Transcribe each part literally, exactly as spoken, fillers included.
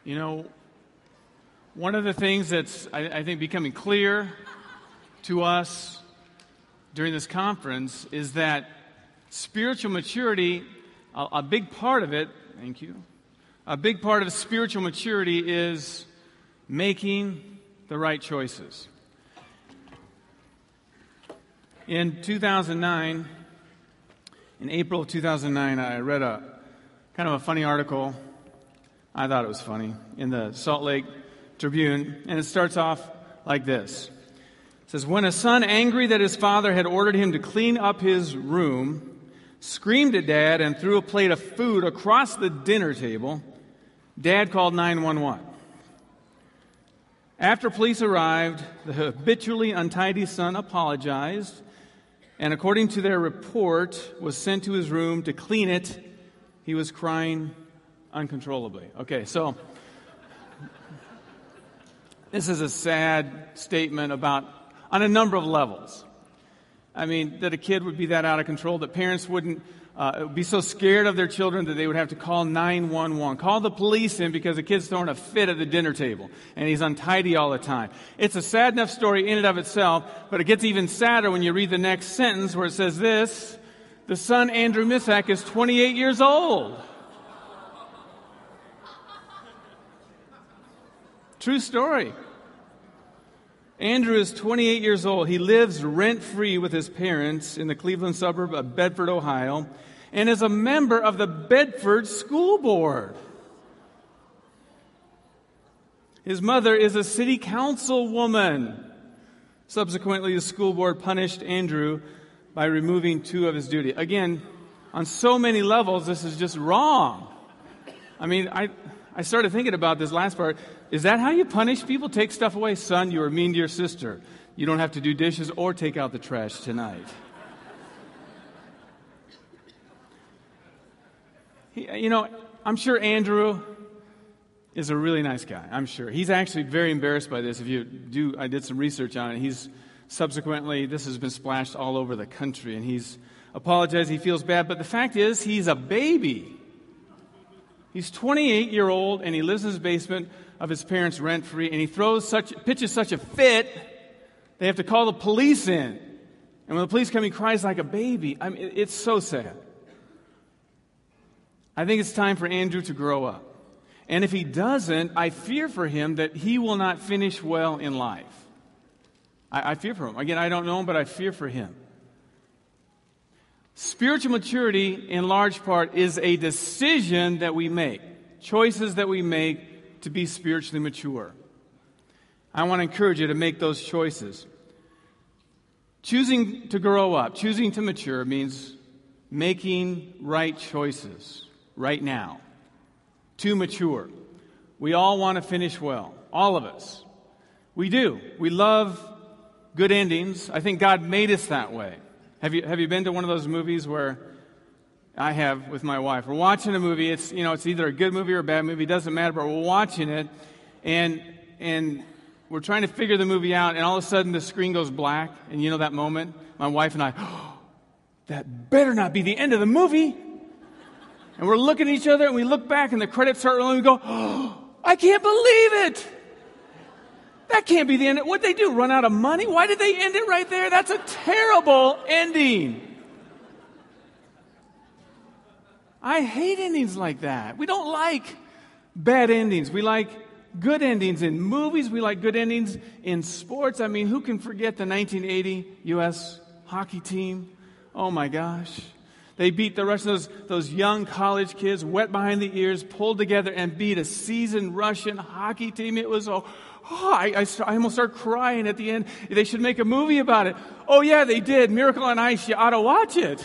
You know, one of the things that's, I, I think, becoming clear to us during this conference is that spiritual maturity, a, a big part of it, thank you, a big part of spiritual maturity is making the right choices. In two thousand nine, in April of two thousand nine, I read a kind of a funny article. I thought it was funny, in the Salt Lake Tribune, and it starts off like this. It says, when a son, angry that his father had ordered him to clean up his room, screamed at Dad and threw a plate of food across the dinner table, Dad called nine one one. After police arrived, the habitually untidy son apologized, and according to their report, was sent to his room to clean it. He was crying uncontrollably. Okay, so this is a sad statement about, on a number of levels. I mean, that a kid would be that out of control, that parents wouldn't uh, be so scared of their children that they would have to call nine one one. Call the police in because the kid's throwing a fit at the dinner table and he's untidy all the time. It's a sad enough story in and of itself, but it gets even sadder when you read the next sentence where it says this: the son, Andrew Misak, is twenty-eight years old. True story. Andrew is twenty-eight years old. He lives rent-free with his parents in the Cleveland suburb of Bedford, Ohio, and is a member of the Bedford School Board. His mother is a city councilwoman. Subsequently, the school board punished Andrew by removing two of his duty. Again, on so many levels, this is just wrong. I mean, I... I started thinking about this last part. Is that how you punish people? Take stuff away? Son, you were mean to your sister. You don't have to do dishes or take out the trash tonight. He, you know, I'm sure Andrew is a really nice guy. I'm sure. He's actually very embarrassed by this. If you do, I did some research on it. He's subsequently, this has been splashed all over the country, and he's apologized. He feels bad. But the fact is, he's a baby. He's twenty-eight-year-old, and he lives in his basement of his parents rent-free, and he throws such, pitches such a fit, they have to call the police in. And when the police come, he cries like a baby. I mean, it's so sad. I think it's time for Andrew to grow up. And if he doesn't, I fear for him that he will not finish well in life. I, I fear for him. Again, I don't know him, but I fear for him. Spiritual maturity, in large part, is a decision that we make, choices that we make to be spiritually mature. I want to encourage you to make those choices. Choosing to grow up, choosing to mature, means making right choices right now to mature. We all want to finish well, all of us. We do. We love good endings. I think God made us that way. Have you have you been to one of those movies where I have with my wife? We're watching a movie. It's you know it's either a good movie or a bad movie. It doesn't matter, but we're watching it, and and we're trying to figure the movie out. And all of a sudden, the screen goes black. And you know that moment, my wife and I, oh, that better not be the end of the movie. And we're looking at each other, and we look back, and the credits start rolling. And we go, oh, I can't believe it. That can't be the end. What'd they do? Run out of money? Why did they end it right there? That's a terrible ending. I hate endings like that. We don't like bad endings. We like good endings in movies. We like good endings in sports. I mean, who can forget the nineteen eighty U S hockey team? Oh my gosh. They beat the rest of those, those young college kids, wet behind the ears, pulled together and beat a seasoned Russian hockey team. It was so... Oh, I, I, I almost start crying at the end. They should make a movie about it. Oh, yeah, they did. Miracle on Ice. You ought to watch it.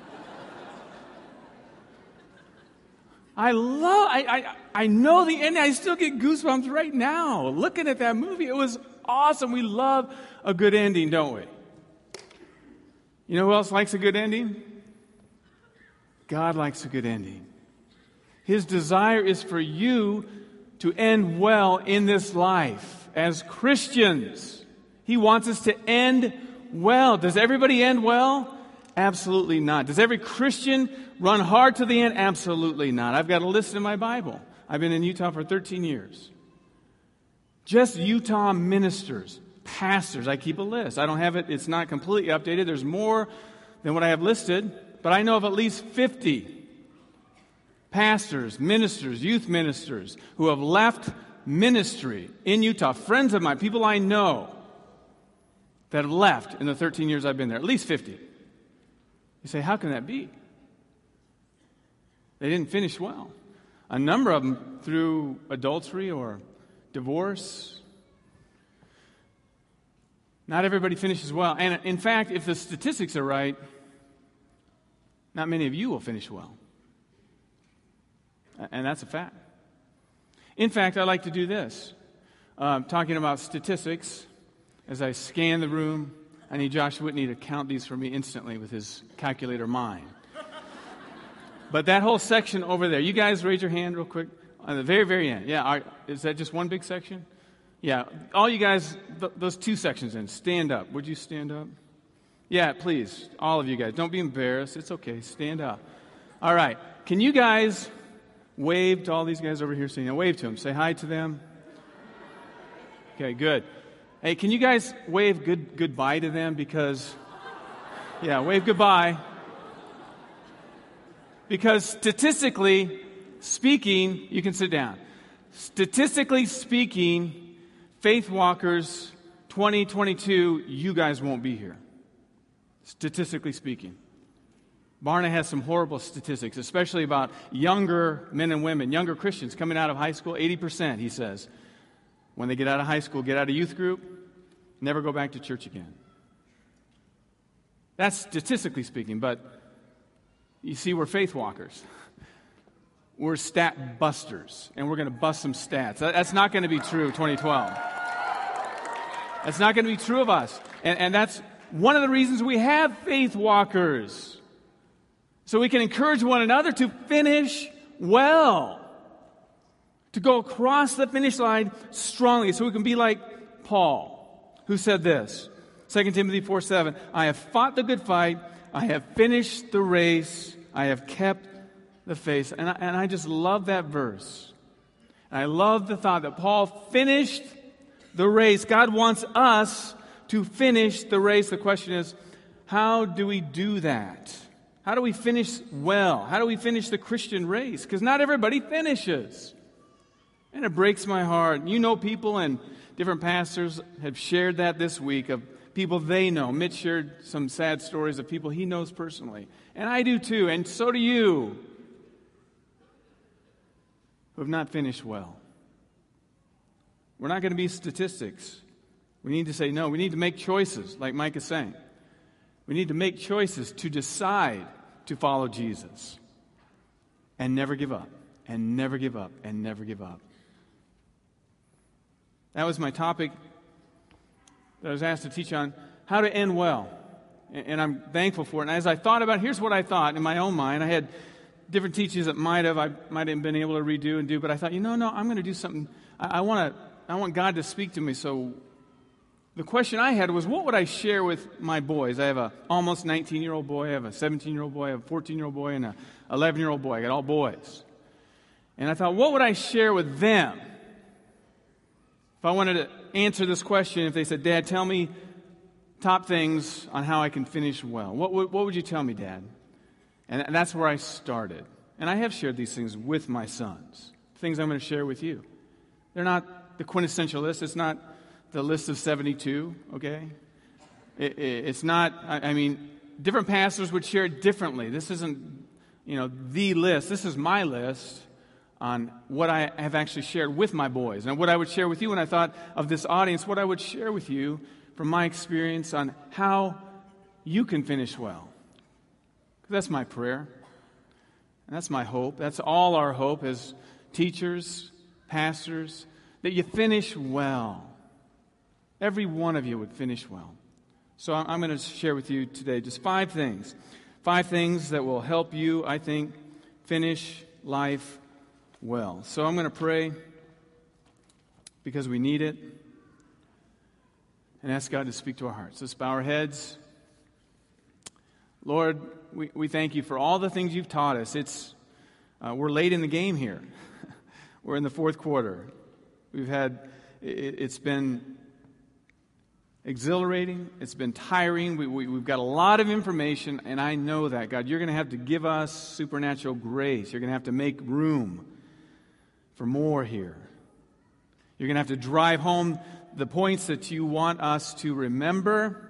I love, I, I, I know the ending. I still get goosebumps right now looking at that movie. It was awesome. We love a good ending, don't we? You know who else likes a good ending? God likes a good ending. His desire is for you to end well in this life as Christians. He wants us to end well. Does everybody end well? Absolutely not. Does every Christian run hard to the end? Absolutely not. I've got a list in my Bible I've been in Utah for thirteen years. Just Utah ministers, pastors. I keep a list. I don't have it. It's not completely updated. There's more than what I have listed, but I know of at least fifty pastors, ministers, youth ministers who have left ministry in Utah, friends of mine, people I know that have left in the thirteen years I've been there, at least fifty. You say, how can that be? They didn't finish well. A number of them through adultery or divorce. Not everybody finishes well. And in fact, if the statistics are right, not many of you will finish well. And that's a fact. In fact, I like to do this. Uh, talking about statistics, as I scan the room, I need Josh Whitney to count these for me instantly with his calculator mind. But that whole section over there, you guys raise your hand real quick. On the very, very end. Yeah, are, is that just one big section? Yeah, all you guys, th- those two sections in, stand up. Would you stand up? Yeah, please, all of you guys. Don't be embarrassed. It's okay. Stand up. All right. Can you guys wave to all these guys over here? Saying, wave to them. Say hi to them. Okay, good. Hey, can you guys wave good goodbye to them? Because, yeah, wave goodbye. Because statistically speaking, you can sit down. Statistically speaking, Faith Walkers twenty twenty-two, you guys won't be here. Statistically speaking. Barna has some horrible statistics, especially about younger men and women, younger Christians coming out of high school. eighty percent, he says, when they get out of high school, get out of youth group, never go back to church again. That's statistically speaking, but you see, we're faith walkers. We're stat busters, and we're going to bust some stats. That's not going to be true twenty twelve. That's not going to be true of us. And, and that's one of the reasons we have faith walkers. So we can encourage one another to finish well. To go across the finish line strongly. So we can be like Paul, who said this. Second Timothy four seven, I have fought the good fight. I have finished the race. I have kept the faith. And I, and I just love that verse. And I love the thought that Paul finished the race. God wants us to finish the race. The question is, how do we do that? How do we finish well? How do we finish the Christian race? Because not everybody finishes. And it breaks my heart. You know people, and different pastors have shared that this week of people they know. Mitch shared some sad stories of people he knows personally. And I do too, and so do you, who have not finished well. We're not going to be statistics. We need to say no. We need to make choices, like Mike is saying. We need to make choices to decide to follow Jesus. And never give up, and never give up, and never give up. That was my topic that I was asked to teach on, how to end well. And I'm thankful for it. And as I thought about it, here's what I thought in my own mind. I had different teachings that might have, I might have been able to redo and do, but I thought, you know, no, I'm going to do something. I, I want to, I want God to speak to me. So the question I had was, what would I share with my boys? I have a almost nineteen-year-old boy, I have a seventeen-year-old boy, I have a fourteen-year-old boy, and a eleven-year-old boy. I got all boys. And I thought, what would I share with them? If I wanted to answer this question, if they said, Dad, tell me top things on how I can finish well. What would, what would you tell me, Dad? And that's where I started. And I have shared these things with my sons. Things I'm going to share with you. They're not the quintessential list. It's not the list of seventy-two, okay? It, it, it's not, I, I mean, different pastors would share it differently. This isn't, you know, the list. This is my list on what I have actually shared with my boys. And what I would share with you when I thought of this audience, what I would share with you from my experience on how you can finish well. That's my prayer. And that's my hope. That's all our hope as teachers, pastors, that you finish well. Every one of you would finish well. So I'm going to share with you today just five things. Five things that will help you, I think, finish life well. So I'm going to pray because we need it and ask God to speak to our hearts. Let's bow our heads. Lord, we, we thank you for all the things you've taught us. It's uh, we're late in the game here. We're in the fourth quarter. We've had, it, it's been exhilarating. It's been tiring. We, we, we've got a lot of information, and I know that, God, you're going to have to give us supernatural grace. You're going to have to make room for more here. You're going to have to drive home the points that you want us to remember.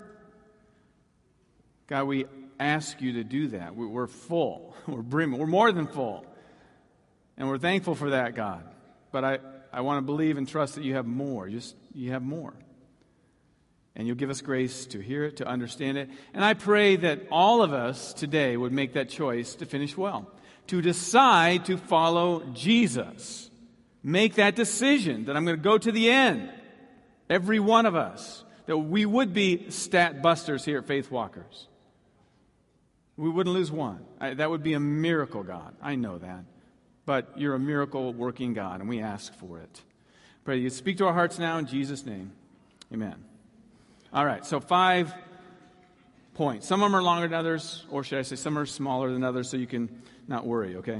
God, we ask you to do that. We, we're full. We're brimming. We're more than full. And we're thankful for that, God. But I, I want to believe and trust that you have more. Just you have more. And you'll give us grace to hear it, to understand it. And I pray that all of us today would make that choice to finish well, to decide to follow Jesus. Make that decision that I'm going to go to the end. Every one of us. That we would be stat busters here at Faith Walkers. We wouldn't lose one. I, that would be a miracle, God. I know that. But you're a miracle-working God, and we ask for it. Pray you speak to our hearts now in Jesus' name. Amen. All right, so five points. Some of them are longer than others, or should I say some are smaller than others, so you can not worry, okay?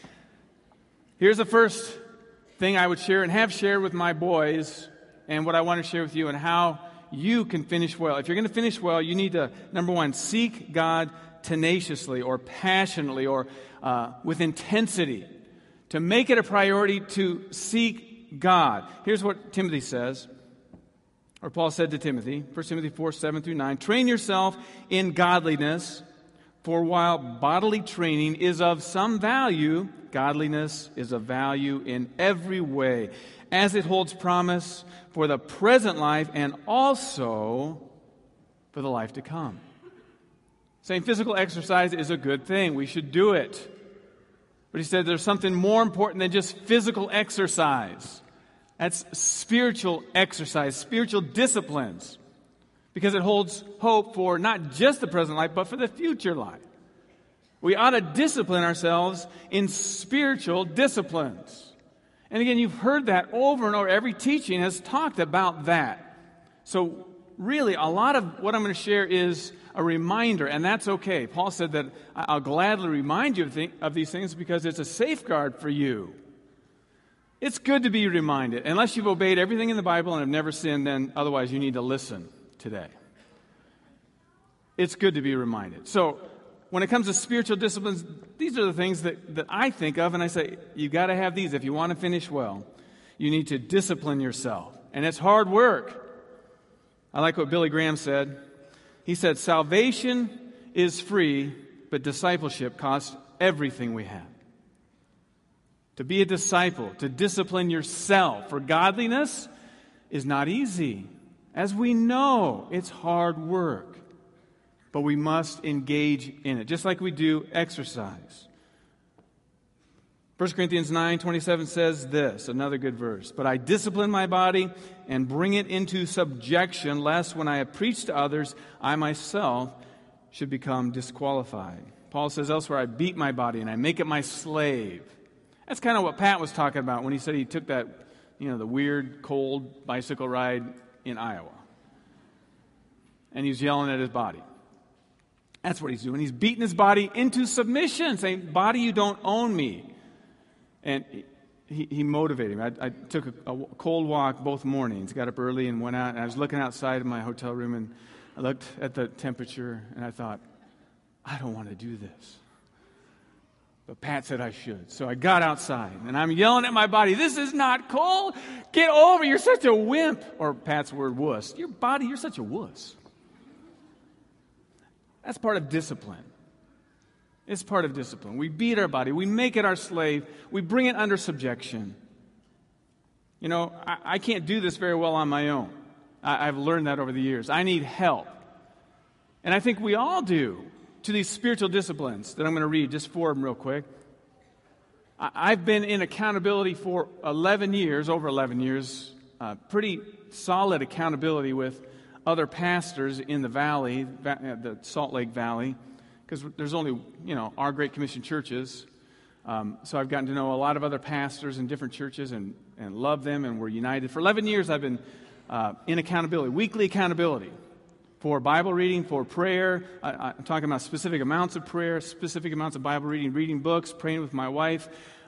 Here's the first thing I would share and have shared with my boys, and what I want to share with you, and how you can finish well. If you're going to finish well, you need to, number one, seek God tenaciously or passionately or uh, with intensity. To make it a priority to seek God. Here's what Timothy says, or Paul said to Timothy, First Timothy four, seven through nine. Train yourself in godliness, for while bodily training is of some value, godliness is of value in every way, as it holds promise for the present life and also for the life to come. Saying physical exercise is a good thing. We should do it. But he said there's something more important than just physical exercise. That's spiritual exercise, spiritual disciplines. Because it holds hope for not just the present life, but for the future life. We ought to discipline ourselves in spiritual disciplines. And again, you've heard that over and over. Every teaching has talked about that. So really, a lot of what I'm going to share is a reminder, and that's okay. Paul said that I'll gladly remind you of, th- of these things because it's a safeguard for you. It's good to be reminded. Unless you've obeyed everything in the Bible and have never sinned, then otherwise you need to listen today. It's good to be reminded. So when it comes to spiritual disciplines, these are the things that, that I think of, and I say, you've got to have these. If you want to finish well, you need to discipline yourself. And it's hard work. I like what Billy Graham said. He said, salvation is free, but discipleship costs everything we have. To be a disciple, to discipline yourself for godliness is not easy. As we know, it's hard work. But we must engage in it, just like we do exercise. First Corinthians nine twenty-seven says this, another good verse. But I discipline my body and bring it into subjection, lest when I have preached to others, I myself should become disqualified. Paul says elsewhere, I beat my body and I make it my slave. That's kind of what Pat was talking about when he said he took that, you know, the weird, cold bicycle ride in Iowa. And he was yelling at his body. That's what he's doing. He's beating his body into submission, saying, body, you don't own me. And he, he motivated me. I, I took a, a cold walk both mornings, got up early and went out. And I was looking outside of my hotel room, and I looked at the temperature, and I thought, I don't want to do this. But Pat said I should. So I got outside, and I'm yelling at my body, this is not cold. Get over, you're such a wimp. Or Pat's word, wuss. Your body, you're such a wuss. That's part of discipline. It's part of discipline. We beat our body. We make it our slave. We bring it under subjection. You know, I, I can't do this very well on my own. I, I've learned that over the years. I need help. And I think we all do, to these spiritual disciplines that I'm going to read, just four of them real quick. I, I've been in accountability for eleven years, over eleven years, uh, pretty solid accountability with other pastors in the valley, the Salt Lake Valley, because there's only, you know, our Great Commission churches. Um, so I've gotten to know a lot of other pastors in different churches and, and love them, and we're united. For eleven years, I've been uh, in accountability, weekly accountability for Bible reading, for prayer. I, I'm talking about specific amounts of prayer, specific amounts of Bible reading, reading books, praying with my wife,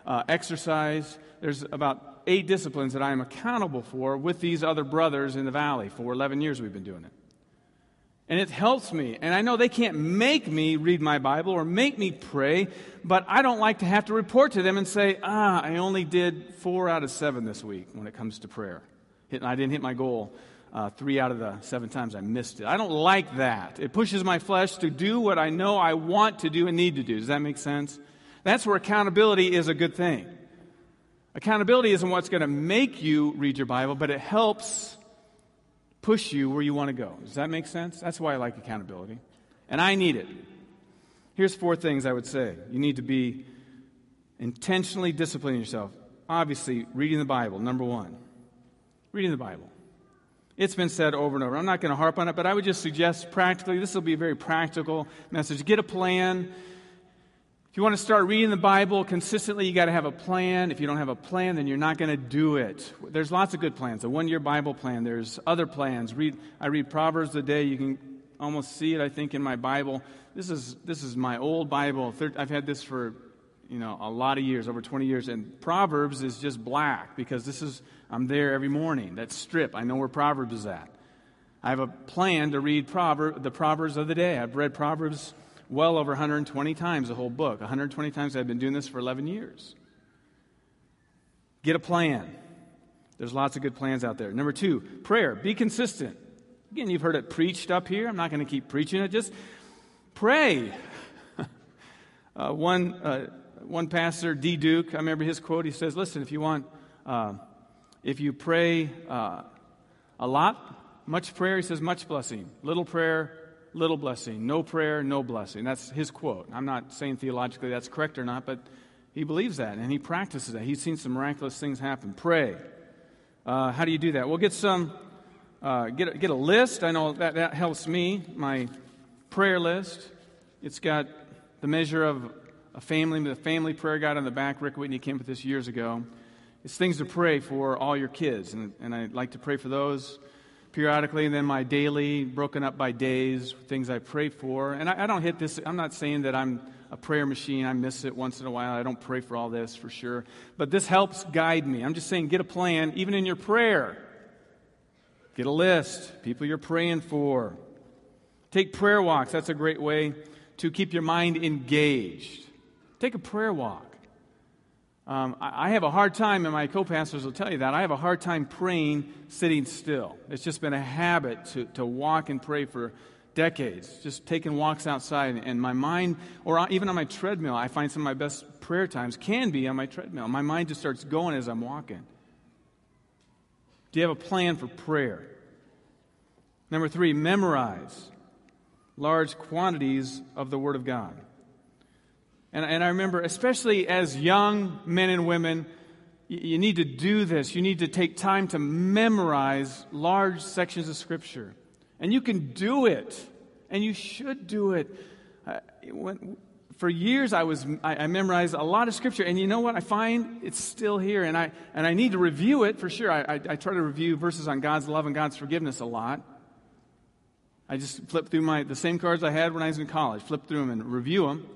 uh, exercise. There's about eight disciplines that I am accountable for with these other brothers in the valley. For eleven years we've been doing it. And it helps me. And I know they can't make me read my Bible or make me pray, but I don't like to have to report to them and say, ah, I only did four out of seven this week when it comes to prayer. I didn't hit my goal uh, three out of the seven times I missed it. I don't like that. It pushes my flesh to do what I know I want to do and need to do. Does that make sense? That's where accountability is a good thing. Accountability isn't what's going to make you read your Bible, but it helps push you where you want to go. Does that make sense? That's why I like accountability. And I need it. Here's four things I would say. You need to be intentionally disciplining yourself. Obviously, reading the Bible, number one. Reading the Bible. It's been said over and over. I'm not going to harp on it, but I would just suggest practically, this will be a very practical message. Get a plan. If you want to start reading the Bible consistently, you got to have a plan. If you don't have a plan, then you're not going to do it. There's lots of good plans. A one-year Bible plan. There's other plans. Read. I read Proverbs a day. You can almost see it, I think, in my Bible. This is this is my old Bible. I've had this for, you know, a lot of years, over twenty years. And Proverbs is just black because this is, I'm there every morning. That strip, I know where Proverbs is at. I have a plan to read Proverb, the Proverbs of the day. I've read Proverbs well over one hundred twenty times, the whole book. one hundred twenty times. I've been doing this for eleven years. Get a plan. There's lots of good plans out there. Number two, prayer. Be consistent. Again, you've heard it preached up here. I'm not going to keep preaching it. Just pray. uh, one uh, one pastor, D. Duke, I remember his quote. He says, listen, if you want, uh, if you pray uh, a lot, much prayer, he says, much blessing. Little prayer, little blessing. No prayer, no blessing. That's his quote. I'm not saying theologically that's correct or not, but he believes that, and he practices that. He's seen some miraculous things happen. Pray. Uh, how do you do that? Well, get some, uh, get, a, get a list. I know that, that helps me, my prayer list. It's got the measure of a family, the family prayer guide on the back. Rick Whitney came with this years ago. It's things to pray for all your kids, and, and I like to pray for those periodically, and then my daily, broken up by days, things I pray for. And I, I don't hit this, I'm not saying that I'm a prayer machine. I miss it once in a while. I don't pray for all this for sure. But this helps guide me. I'm just saying get a plan, even in your prayer. Get a list, people you're praying for. Take prayer walks. That's a great way to keep your mind engaged. Take a prayer walk. Um, I, I have a hard time, and my co-pastors will tell you that, I have a hard time praying sitting still. It's just been a habit to, to walk and pray for decades, just taking walks outside. And my mind, or even on my treadmill, I find some of my best prayer times can be on my treadmill. My mind just starts going as I'm walking. Do you have a plan for prayer? Number three, memorize large quantities of the Word of God. And, and I remember, especially as young men and women, you, you need to do this. You need to take time to memorize large sections of Scripture. And you can do it. And you should do it. Uh, when, for years, I was I, I memorized a lot of Scripture. And you know what? I find it's still here. And I and I need to review it for sure. I, I, I try to review verses on God's love and God's forgiveness a lot. I just flip through my the same cards I had when I was in college. Flip through them and review them.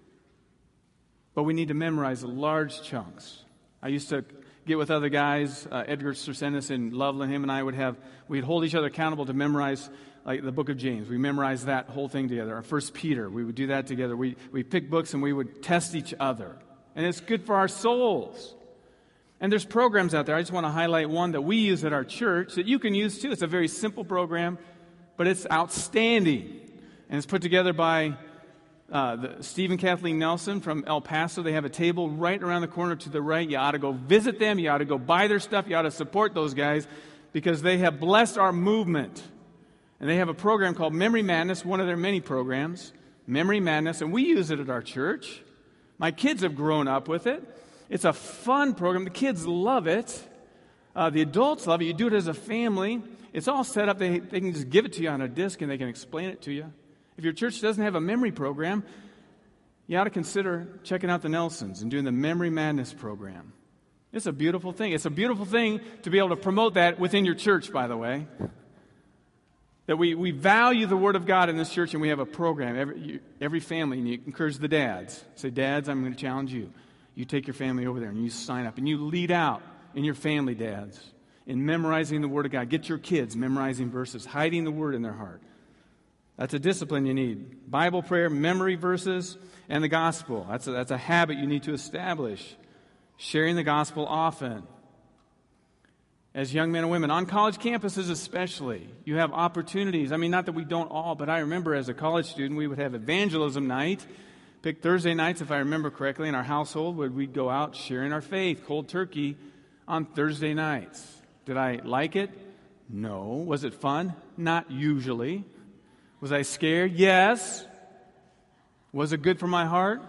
But we need to memorize large chunks. I used to get with other guys, uh, Edgar Cercenis and Loveland, him and I would have, we'd hold each other accountable to memorize like the book of James. We memorized that whole thing together. Our First Peter, we would do that together. We we pick books and we would test each other. And it's good for our souls. And there's programs out there. I just want to highlight one that we use at our church that you can use too. It's a very simple program, but it's outstanding. And it's put together by Uh, the, Steve and Kathleen Nelson from El Paso. They have a table right around the corner to the right. You ought to go visit them. You ought to go buy their stuff. You ought to support those guys because they have blessed our movement. And they have a program called Memory Madness, one of their many programs, Memory Madness, and we use it at our church. My kids have grown up with it. It's a fun program. The kids love it. Uh, the adults love it. You do it as a family. It's all set up. They, they can just give it to you on a disc and they can explain it to you. If your church doesn't have a memory program, you ought to consider checking out the Nelsons and doing the Memory Madness program. It's a beautiful thing. It's a beautiful thing to be able to promote that within your church, by the way. That we, we value the Word of God in this church, and we have a program. Every, every family, and you encourage the dads. Say, dads, I'm going to challenge you. you take your family over there and you sign up and you lead out in your family, dads, in memorizing the Word of God. Get your kids memorizing verses, hiding the Word in their heart. That's a discipline you need. Bible, prayer, memory verses, and the gospel. That's a, that's a habit you need to establish. Sharing the gospel often. As young men and women, on college campuses especially, you have opportunities. I mean, not that we don't all, but I remember as a college student, we would have evangelism night. Pick Thursday nights, if I remember correctly, in our household, where we'd go out sharing our faith, cold turkey, on Thursday nights. Did I like it? No. Was it fun? Not usually. Was I scared? Yes. Was it good for my heart?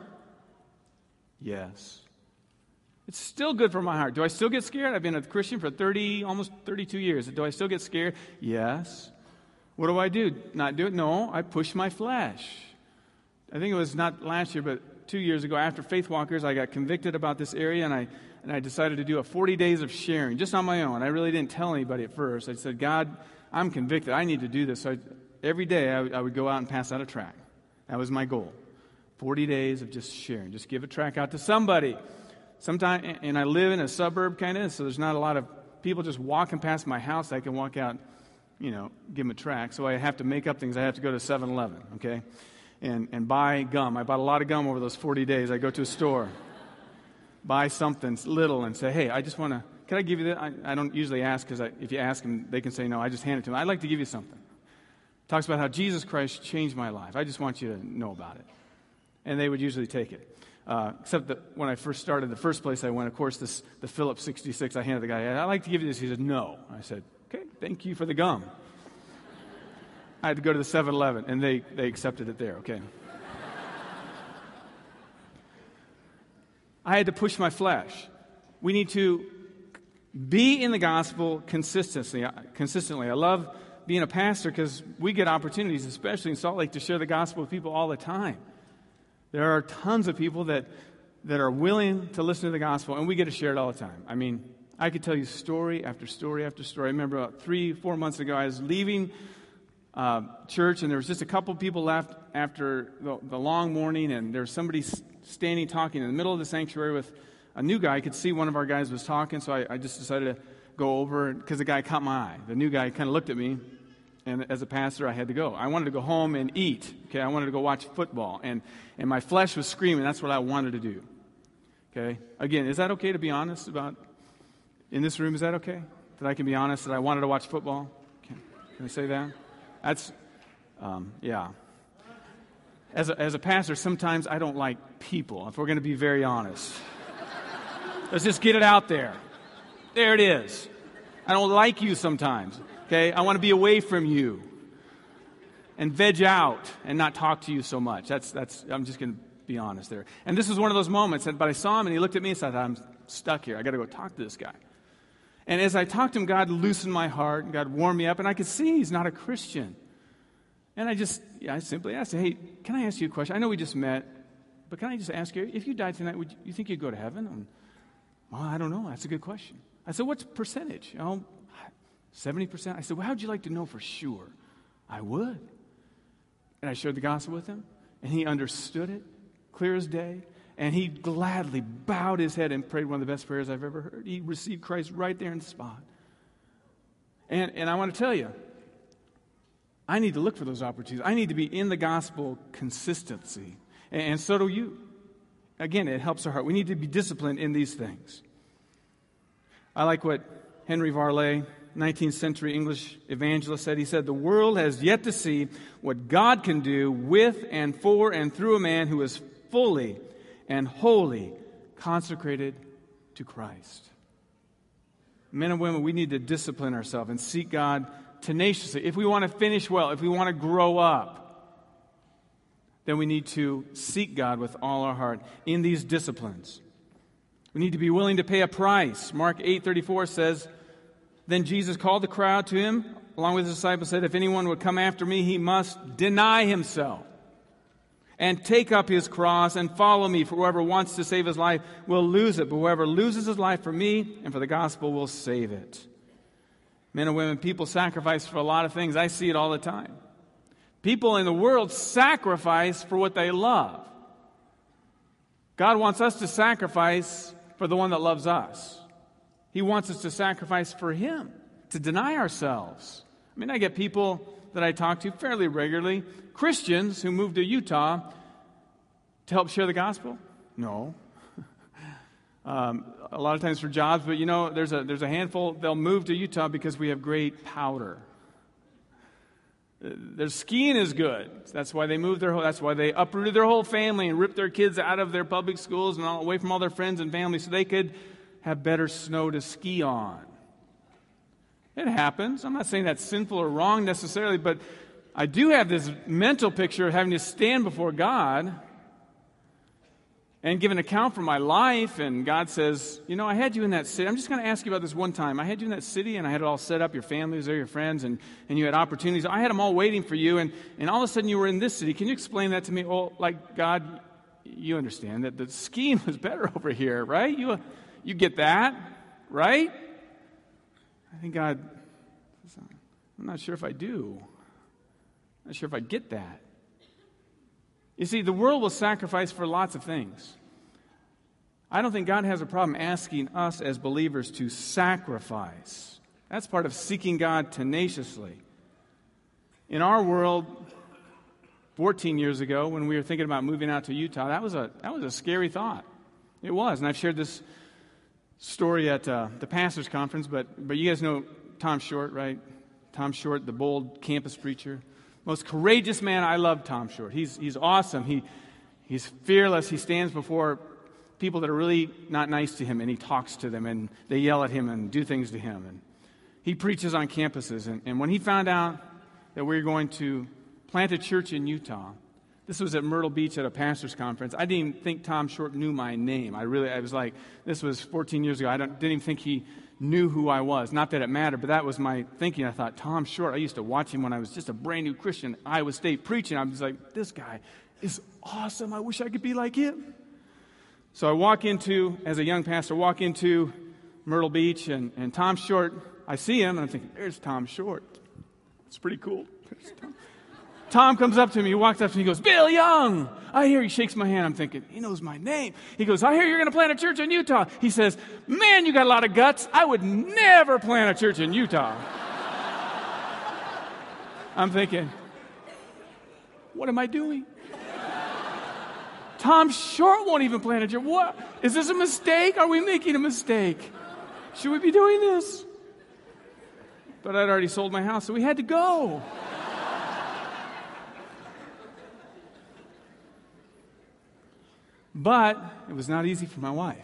Yes. It's still good for my heart. Do I still get scared? I've been a Christian for thirty, almost thirty-two years. Do I still get scared? Yes. What do I do? Not do it? No. I push my flesh. I think it was not last year, but two years ago, after Faith Walkers, I got convicted about this area, and I and I decided to do a forty days of sharing, just on my own. I really didn't tell anybody at first. I said, God, I'm convicted. I need to do this. So I, every day, I, I would go out and pass out a tract. That was my goal. forty days of just sharing. Just give a tract out to somebody. Sometime, and I live in a suburb, kind of, so there's not a lot of people just walking past my house. I can walk out, you know, give them a tract. So I have to make up things. I have to go to seven eleven, okay? And and buy gum. I bought a lot of gum over those forty days. I go to a store, buy something little, and say, hey, I just want to, can I give you that? I, I don't usually ask, because if you ask them, they can say no. I just hand it to them. I'd like to give you something. Talks about how Jesus Christ changed my life. I just want you to know about it. And they would usually take it. Uh, except that when I first started, the first place I went, of course, this the Phillips sixty-six, I handed the guy, I'd like to give you this. He said, no. I said, okay, thank you for the gum. I had to go to the seven eleven, and they, they accepted it there, okay. I had to push my flesh. We need to be in the gospel consistently. Consistently. I love being a pastor because we get opportunities, especially in Salt Lake, to share the gospel with people all the time. There are tons of people that, that are willing to listen to the gospel, and we get to share it all the time. I mean, I could tell you story after story after story. I remember about three, four months ago, I was leaving uh, church, and there was just a couple people left after the, the long morning, and there was somebody standing talking in the middle of the sanctuary with a new guy. I could see one of our guys was talking, so I, I just decided to go over, because the guy caught my eye. The new guy kind of looked at me. And as a pastor, I had to go. I wanted to go home and eat. Okay, I wanted to go watch football. And, and my flesh was screaming. That's what I wanted to do. Okay? Again, is that okay to be honest about, in this room, is that okay? That I can be honest that I wanted to watch football? Can, can I say that? That's, um, yeah. As a, as a pastor, sometimes I don't like people, if we're going to be very honest. Let's just get it out there. There it is. I don't like you sometimes. Okay, I want to be away from you and veg out and not talk to you so much. That's that's. I'm just going to be honest there. And this was one of those moments. That, but I saw him and he looked at me and said, "I'm stuck here. I got to go talk to this guy." And as I talked to him, God loosened my heart and God warmed me up, and I could see he's not a Christian. And I just, yeah, I simply asked him, "Hey, can I ask you a question? I know we just met, but can I just ask you, if you died tonight, would you, you think you'd go to heaven?" And, well, I don't know. That's a good question. I said, "What's percentage?" Oh, seventy percent? I said, well, how would you like to know for sure? I would. And I shared the gospel with him, and he understood it, clear as day, and he gladly bowed his head and prayed one of the best prayers I've ever heard. He received Christ right there in the spot. And, and I want to tell you, I need to look for those opportunities. I need to be in the gospel consistency, and, and so do you. Again, it helps our heart. We need to be disciplined in these things. I like what Henry Varley, nineteenth century English evangelist, said. He said, the world has yet to see what God can do with and for and through a man who is fully and wholly consecrated to Christ. Men and women, we need to discipline ourselves and seek God tenaciously. If we want to finish well, if we want to grow up, then we need to seek God with all our heart in these disciplines. We need to be willing to pay a price. Mark eight thirty-four says, then Jesus called the crowd to him, along with his disciples, said, if anyone would come after me, he must deny himself and take up his cross and follow me. For whoever wants to save his life will lose it, but whoever loses his life for me and for the gospel will save it. Men and women, people sacrifice for a lot of things. I see it all the time. People in the world sacrifice for what they love. God wants us to sacrifice for the one that loves us. He wants us to sacrifice for Him, to deny ourselves. I mean, I get people that I talk to fairly regularly, Christians who move to Utah to help share the gospel. No. um, a lot of times for jobs, but you know, there's a there's a handful, they'll move to Utah because we have great powder. Their skiing is good. That's why they moved their whole, that's why they uprooted their whole family and ripped their kids out of their public schools and all, away from all their friends and family so they could have better snow to ski on. It happens. I'm not saying that's sinful or wrong necessarily, but I do have this mental picture of having to stand before God and give an account for my life, and God says, you know, I had you in that city. I'm just going to ask you about this one time. I had you in that city, and I had it all set up. Your family was there, your friends, and, and you had opportunities. I had them all waiting for you, and, and all of a sudden you were in this city. Can you explain that to me? Oh, like, God, you understand that the skiing was better over here, right? You, you get that, right? I think God, I'm not sure if I do. I'm not sure if I get that. You see, the world will sacrifice for lots of things. I don't think God has a problem asking us as believers to sacrifice. That's part of seeking God tenaciously. In our world, fourteen years ago, when we were thinking about moving out to Utah, that was a that was a scary thought. It was, and I've shared this story at uh, the pastors' conference, but but you guys know Tom Short, right? Tom Short, the bold campus preacher. Most courageous man. I love Tom Short. He's he's awesome. He he's fearless. He stands before people that are really not nice to him, and he talks to them, and they yell at him and do things to him. And he preaches on campuses. And, and when he found out that we were going to plant a church in Utah, this was at Myrtle Beach at a pastor's conference. I didn't even think Tom Short knew my name. I really, I was like, this was fourteen years ago. I don't, didn't even think he knew who I was. Not that it mattered, but that was my thinking. I thought, Tom Short, I used to watch him when I was just a brand new Christian at Iowa State preaching. I was like, this guy is awesome. I wish I could be like him. So I walk into, as a young pastor, walk into Myrtle Beach, and, and Tom Short, I see him, and I'm thinking, there's Tom Short. It's pretty cool. Tom. Tom comes up to me, he walks up to me, he goes, Bill Young! I hear, he shakes my hand, I'm thinking, he knows my name. He goes, I hear you're going to plant a church in Utah. He says, man, you got a lot of guts. I would never plant a church in Utah. I'm thinking, what am I doing? Tom Short won't even plant a church. What? Is this a mistake? Are we making a mistake? Should we be doing this? But I'd already sold my house, so we had to go. But it was not easy for my wife.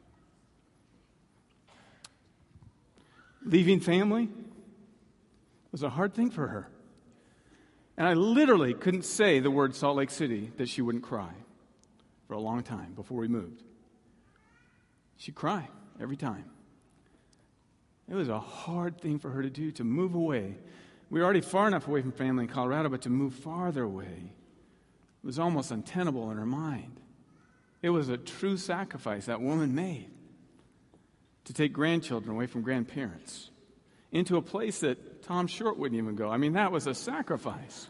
Leaving family was a hard thing for her. And I literally couldn't say the word Salt Lake City that she wouldn't cry for a long time before we moved. She'd cry every time. It was a hard thing for her to do, to move away. We were already far enough away from family in Colorado, but to move farther away was almost untenable in her mind. It was a true sacrifice that woman made to take grandchildren away from grandparents into a place that Tom Short wouldn't even go. I mean, that was a sacrifice.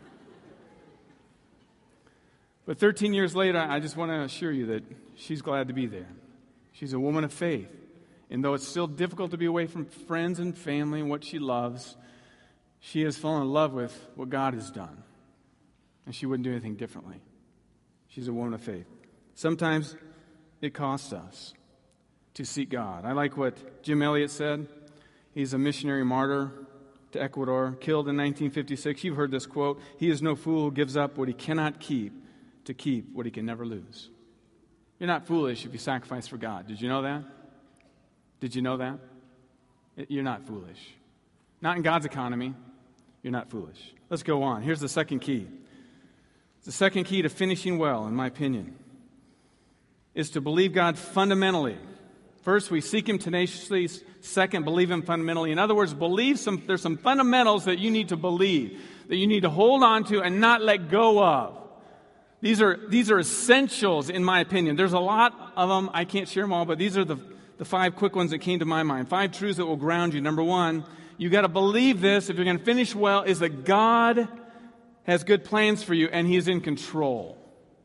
But thirteen years later, I just want to assure you that she's glad to be there. She's a woman of faith. And though it's still difficult to be away from friends and family and what she loves, she has fallen in love with what God has done. And she wouldn't do anything differently. She's a woman of faith. Sometimes it costs us to seek God. I like what Jim Elliot said. He's a missionary martyr to Ecuador, killed in nineteen fifty-six. You've heard this quote. He is no fool who gives up what he cannot keep to keep what he can never lose. You're not foolish if you sacrifice for God. Did you know that? Did you know that? You're not foolish. Not in God's economy. You're not foolish. Let's go on. Here's the second key. The second key to finishing well, in my opinion, is to believe God fundamentally. First, we seek Him tenaciously. Second, believe Him fundamentally. In other words, believe some. There's some fundamentals that you need to believe, that you need to hold on to and not let go of. These are these are essentials, in my opinion. There's a lot of them. I can't share them all, but these are the, the five quick ones that came to my mind. Five truths that will ground you. Number one, you got to believe this, if you're going to finish well, is that God has good plans for you and He is in control.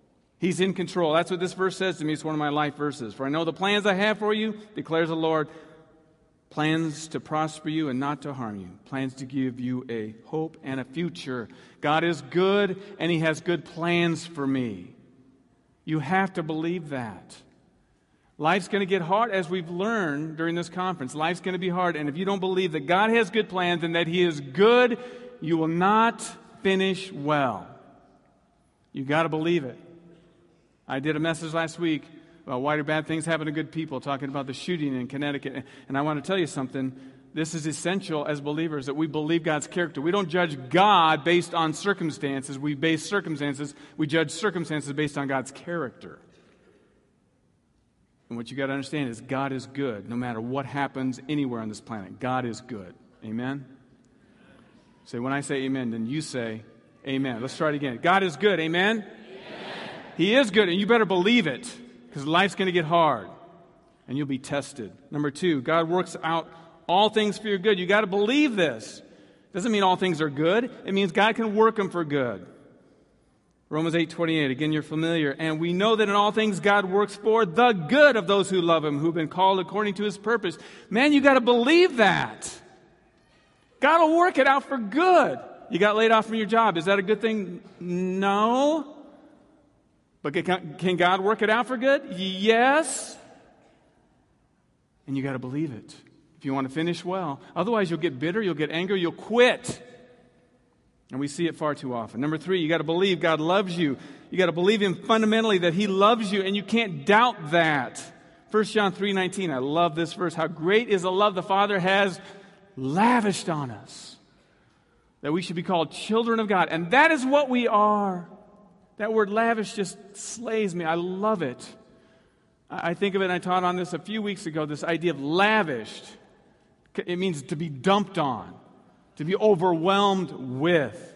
He's in control. That's what this verse says to me. It's one of my life verses. For I know the plans I have for you, declares the Lord, plans to prosper you and not to harm you, plans to give you a hope and a future. God is good, and He has good plans for me. You have to believe that. Life's going to get hard, as we've learned during this conference. Life's going to be hard, and if you don't believe that God has good plans and that He is good, you will not finish well. You got to believe it. I did a message last week about why do bad things happen to good people, talking about the shooting in Connecticut. And I want to tell you something. This is essential as believers, that we believe God's character. We don't judge God based on circumstances. We base circumstances, we judge circumstances based on God's character. And what you got to understand is God is good no matter what happens anywhere on this planet. God is good. Amen? Say, when I say amen, then you say amen. Let's try it again. God is good. Amen? Amen. He is good, and you better believe it, because life's going to get hard, and you'll be tested. Number two, God works out all things for your good. You got to believe this. Doesn't mean all things are good. It means God can work them for good. Romans eight twenty-eight, again, you're familiar. And we know that in all things God works for the good of those who love Him, who've been called according to His purpose. Man, you got to believe that. God will work it out for good. You got laid off from your job. Is that a good thing? No. But can, can God work it out for good? Yes. And you got to believe it if you want to finish well. Otherwise, you'll get bitter, you'll get angry, you'll quit. And we see it far too often. Number three, you got to believe God loves you. You got to believe Him fundamentally that He loves you, and you can't doubt that. First John three nineteen, I love this verse. How great is the love the Father has lavished on us, that we should be called children of God. And that is what we are. That word lavish just slays me. I love it. I think of it, and I taught on this a few weeks ago, this idea of lavished. It means to be dumped on, to be overwhelmed with.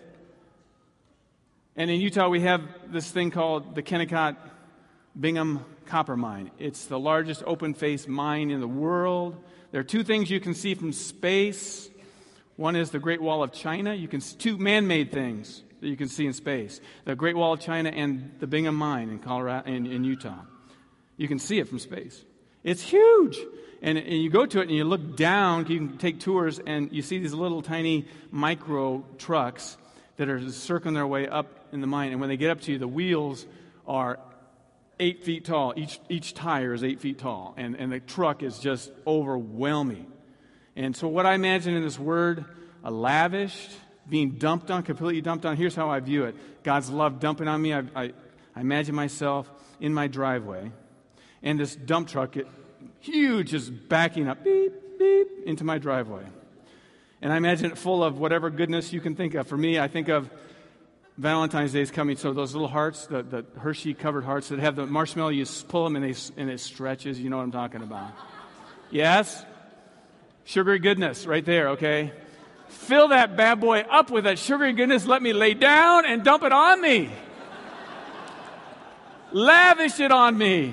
And in Utah, we have this thing called the Kennecott Bingham Copper Mine. It's the largest open-face mine in the world. There are two things you can see from space. One is the Great Wall of China. You can two man-made things that you can see in space: the Great Wall of China and the Bingham Mine in Colorado, in, in Utah. You can see it from space. It's huge. And, and you go to it and you look down. You can take tours and you see these little tiny micro trucks that are circling their way up in the mine. And when they get up to you, the wheels are eight feet tall. Each each tire is eight feet tall. And, and the truck is just overwhelming. And so what I imagine in this word, a lavished, being dumped on, completely dumped on, here's how I view it. God's love dumping on me. I, I, I imagine myself in my driveway, and this dump truck, it, huge, is backing up, beep, beep, into my driveway. And I imagine it full of whatever goodness you can think of. For me, I think of Valentine's Day is coming, so those little hearts, the, the Hershey-covered hearts that have the marshmallow, you pull them and, they, and it stretches. You know what I'm talking about. Yes? Sugary goodness right there, okay? Fill that bad boy up with that sugary goodness. Let me lay down and dump it on me. Lavish it on me.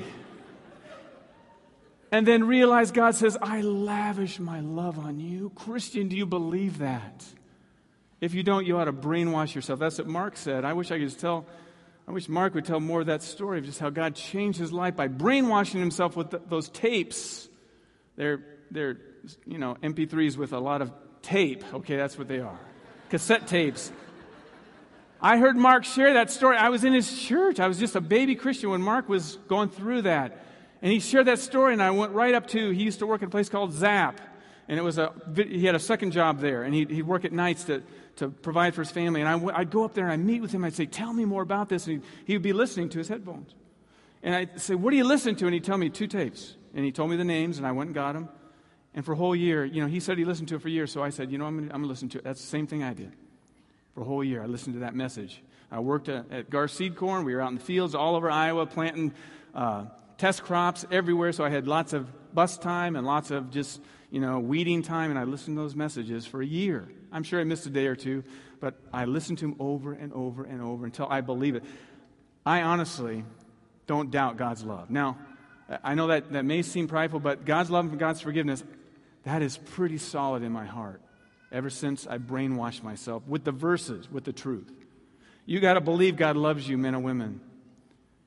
And then realize God says, I lavish my love on you. Christian, do you believe that? If you don't, you ought to brainwash yourself. That's what Mark said. I wish I could just tell, I wish Mark would tell more of that story of just how God changed his life by brainwashing himself with the, those tapes. They're, they're, you know, M P threes with a lot of tape. Okay, that's what they are. Cassette tapes. I heard Mark share that story. I was in his church. I was just a baby Christian when Mark was going through that. And he shared that story, and I went right up to, he used to work at a place called Zap. And it was a, he had a second job there, and he'd, he'd work at nights to, to provide for his family. And I, I'd go up there and I'd meet with him. I'd say, tell me more about this. And he'd, he'd be listening to his headphones. And I'd say, what are you listening to? And he'd tell me two tapes. And he told me the names, and I went and got them. And for a whole year, you know, he said he listened to it for years. So I said, you know, I'm going to listen to it. That's the same thing I did. For a whole year, I listened to that message. I worked at, at Gar Seed Corn. We were out in the fields all over Iowa planting uh, test crops everywhere. So I had lots of bus time and lots of just, you know, weeding time. And I listened to those messages for a year. I'm sure I missed a day or two, but I listened to them over and over and over until I believe it. I honestly don't doubt God's love. Now, I know that, that may seem prideful, but God's love and God's forgiveness, that is pretty solid in my heart ever since I brainwashed myself with the verses, with the truth. You got to believe God loves you, men and women.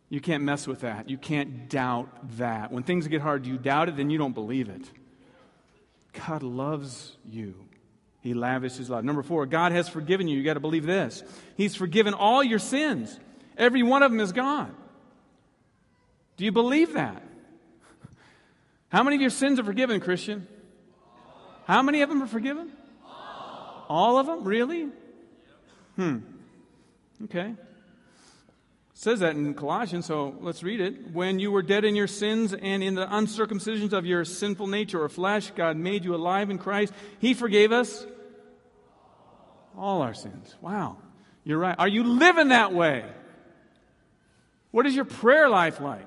You can't mess with that. You can't doubt that. When things get hard, you doubt it, then you don't believe it. God loves you. He lavishes love. Number four, God has forgiven you. You got to believe this. He's forgiven all your sins. Every one of them is gone. Do you believe that? How many of your sins are forgiven, Christian? How many of them are forgiven? All of them? Really? Hmm. Okay. It says that in Colossians, so let's read it. When you were dead in your sins and in the uncircumcisions of your sinful nature or flesh, God made you alive in Christ. He forgave us all our sins. Wow. You're right. Are you living that way? What is your prayer life like?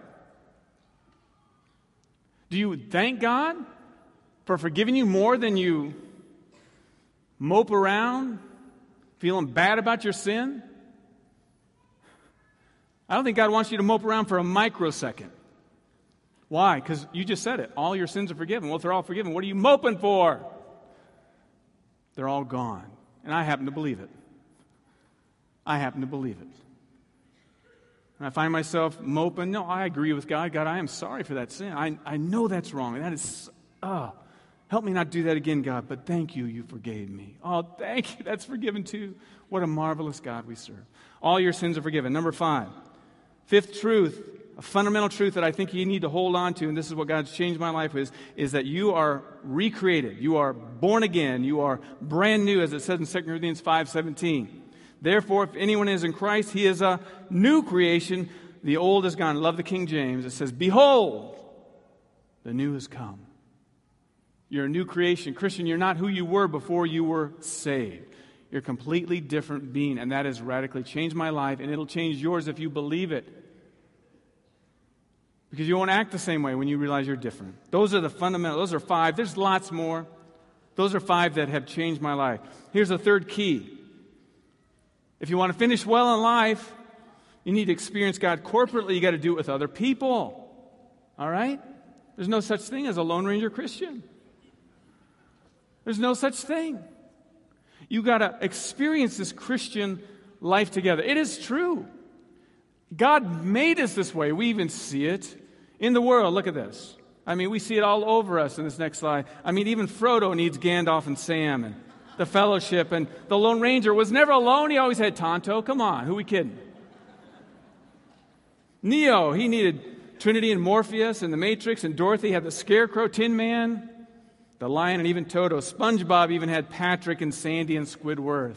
Do you thank God for forgiving you more than you mope around, feeling bad about your sin? I don't think God wants you to mope around for a microsecond. Why? Because you just said it. All your sins are forgiven. Well, if they're all forgiven, what are you moping for? They're all gone. And I happen to believe it. I happen to believe it. And I find myself moping. No, I agree with God. God, I am sorry for that sin. I, I know that's wrong. That is, oh, help me not do that again, God. But thank you, you forgave me. Oh, thank you. That's forgiven too. What a marvelous God we serve. All your sins are forgiven. Number five. Fifth truth, a fundamental truth that I think you need to hold on to, and this is what God's changed my life with, is that you are recreated. You are born again. You are brand new, as it says in Second Corinthians five seventeen. Therefore, if anyone is in Christ, he is a new creation. The old is gone. I love the King James. It says, behold, the new has come. You're a new creation. Christian, you're not who you were before you were saved. You're a completely different being, and that has radically changed my life, and it'll change yours if you believe it. Because you won't act the same way when you realize you're different. Those are the fundamental. Those are five. There's lots more. Those are five that have changed my life. Here's a third key. If you want to finish well in life, you need to experience God corporately. You got to do it with other people. All right? There's no such thing as a Lone Ranger Christian. There's no such thing. You got to experience this Christian life together. It is true. God made us this way. We even see it in the world. Look at this. I mean, we see it all over us in this next slide. I mean, even Frodo needs Gandalf and Sam and the fellowship. And the Lone Ranger was never alone. He always had Tonto. Come on, who are we kidding? Neo, he needed Trinity and Morpheus and the Matrix. And Dorothy had the Scarecrow, Tin Man, the Lion, and even Toto. SpongeBob even had Patrick and Sandy and Squidward.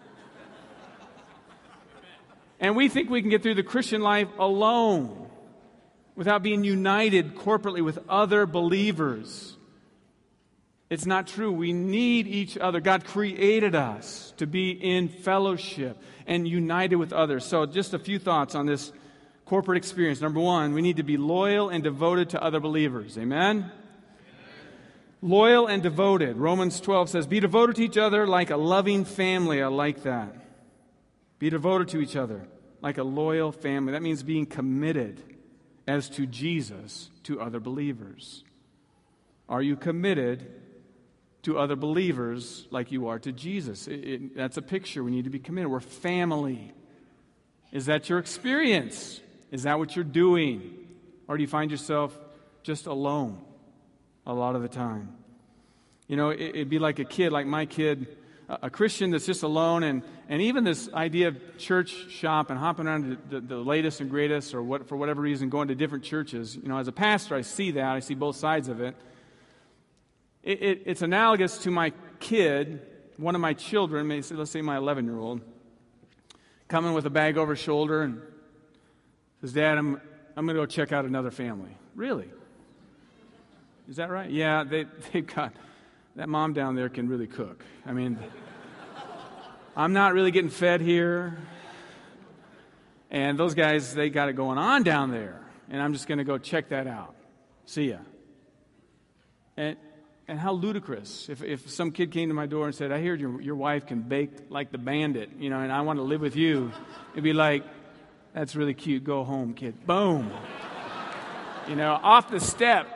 And we think we can get through the Christian life alone without being united corporately with other believers. It's not true. We need each other. God created us to be in fellowship and united with others. So just a few thoughts on this corporate experience. Number one, we need to be loyal and devoted to other believers. Amen? Amen. Loyal and devoted. Romans twelve says, be devoted to each other like a loving family. I like that. Be devoted to each other like a loyal family. That means being committed as to Jesus to other believers. Are you committed to other believers like you are to Jesus? It, it, that's a picture. We need to be committed. We're family. Is that your experience? Is that what you're doing? Or do you find yourself just alone a lot of the time? You know, it, it'd be like a kid, like my kid, a Christian that's just alone, and, and even this idea of church shop and hopping around the, the, the latest and greatest, or what for whatever reason going to different churches. You know, as a pastor, I see that. I see both sides of it. It, it it's analogous to my kid, one of my children, let's say my eleven-year-old, coming with a bag over his shoulder and says, Dad, I'm I'm going to go check out another family. Really? Is that right? Yeah, they, they've got... That mom down there can really cook. I mean, I'm not really getting fed here. And those guys, they got it going on down there. And I'm just going to go check that out. See ya. And and how ludicrous if, if some kid came to my door and said, I heard your, your wife can bake like the bandit, you know, and I want to live with you. It'd be like, that's really cute. Go home, kid. Boom. You know, off the step.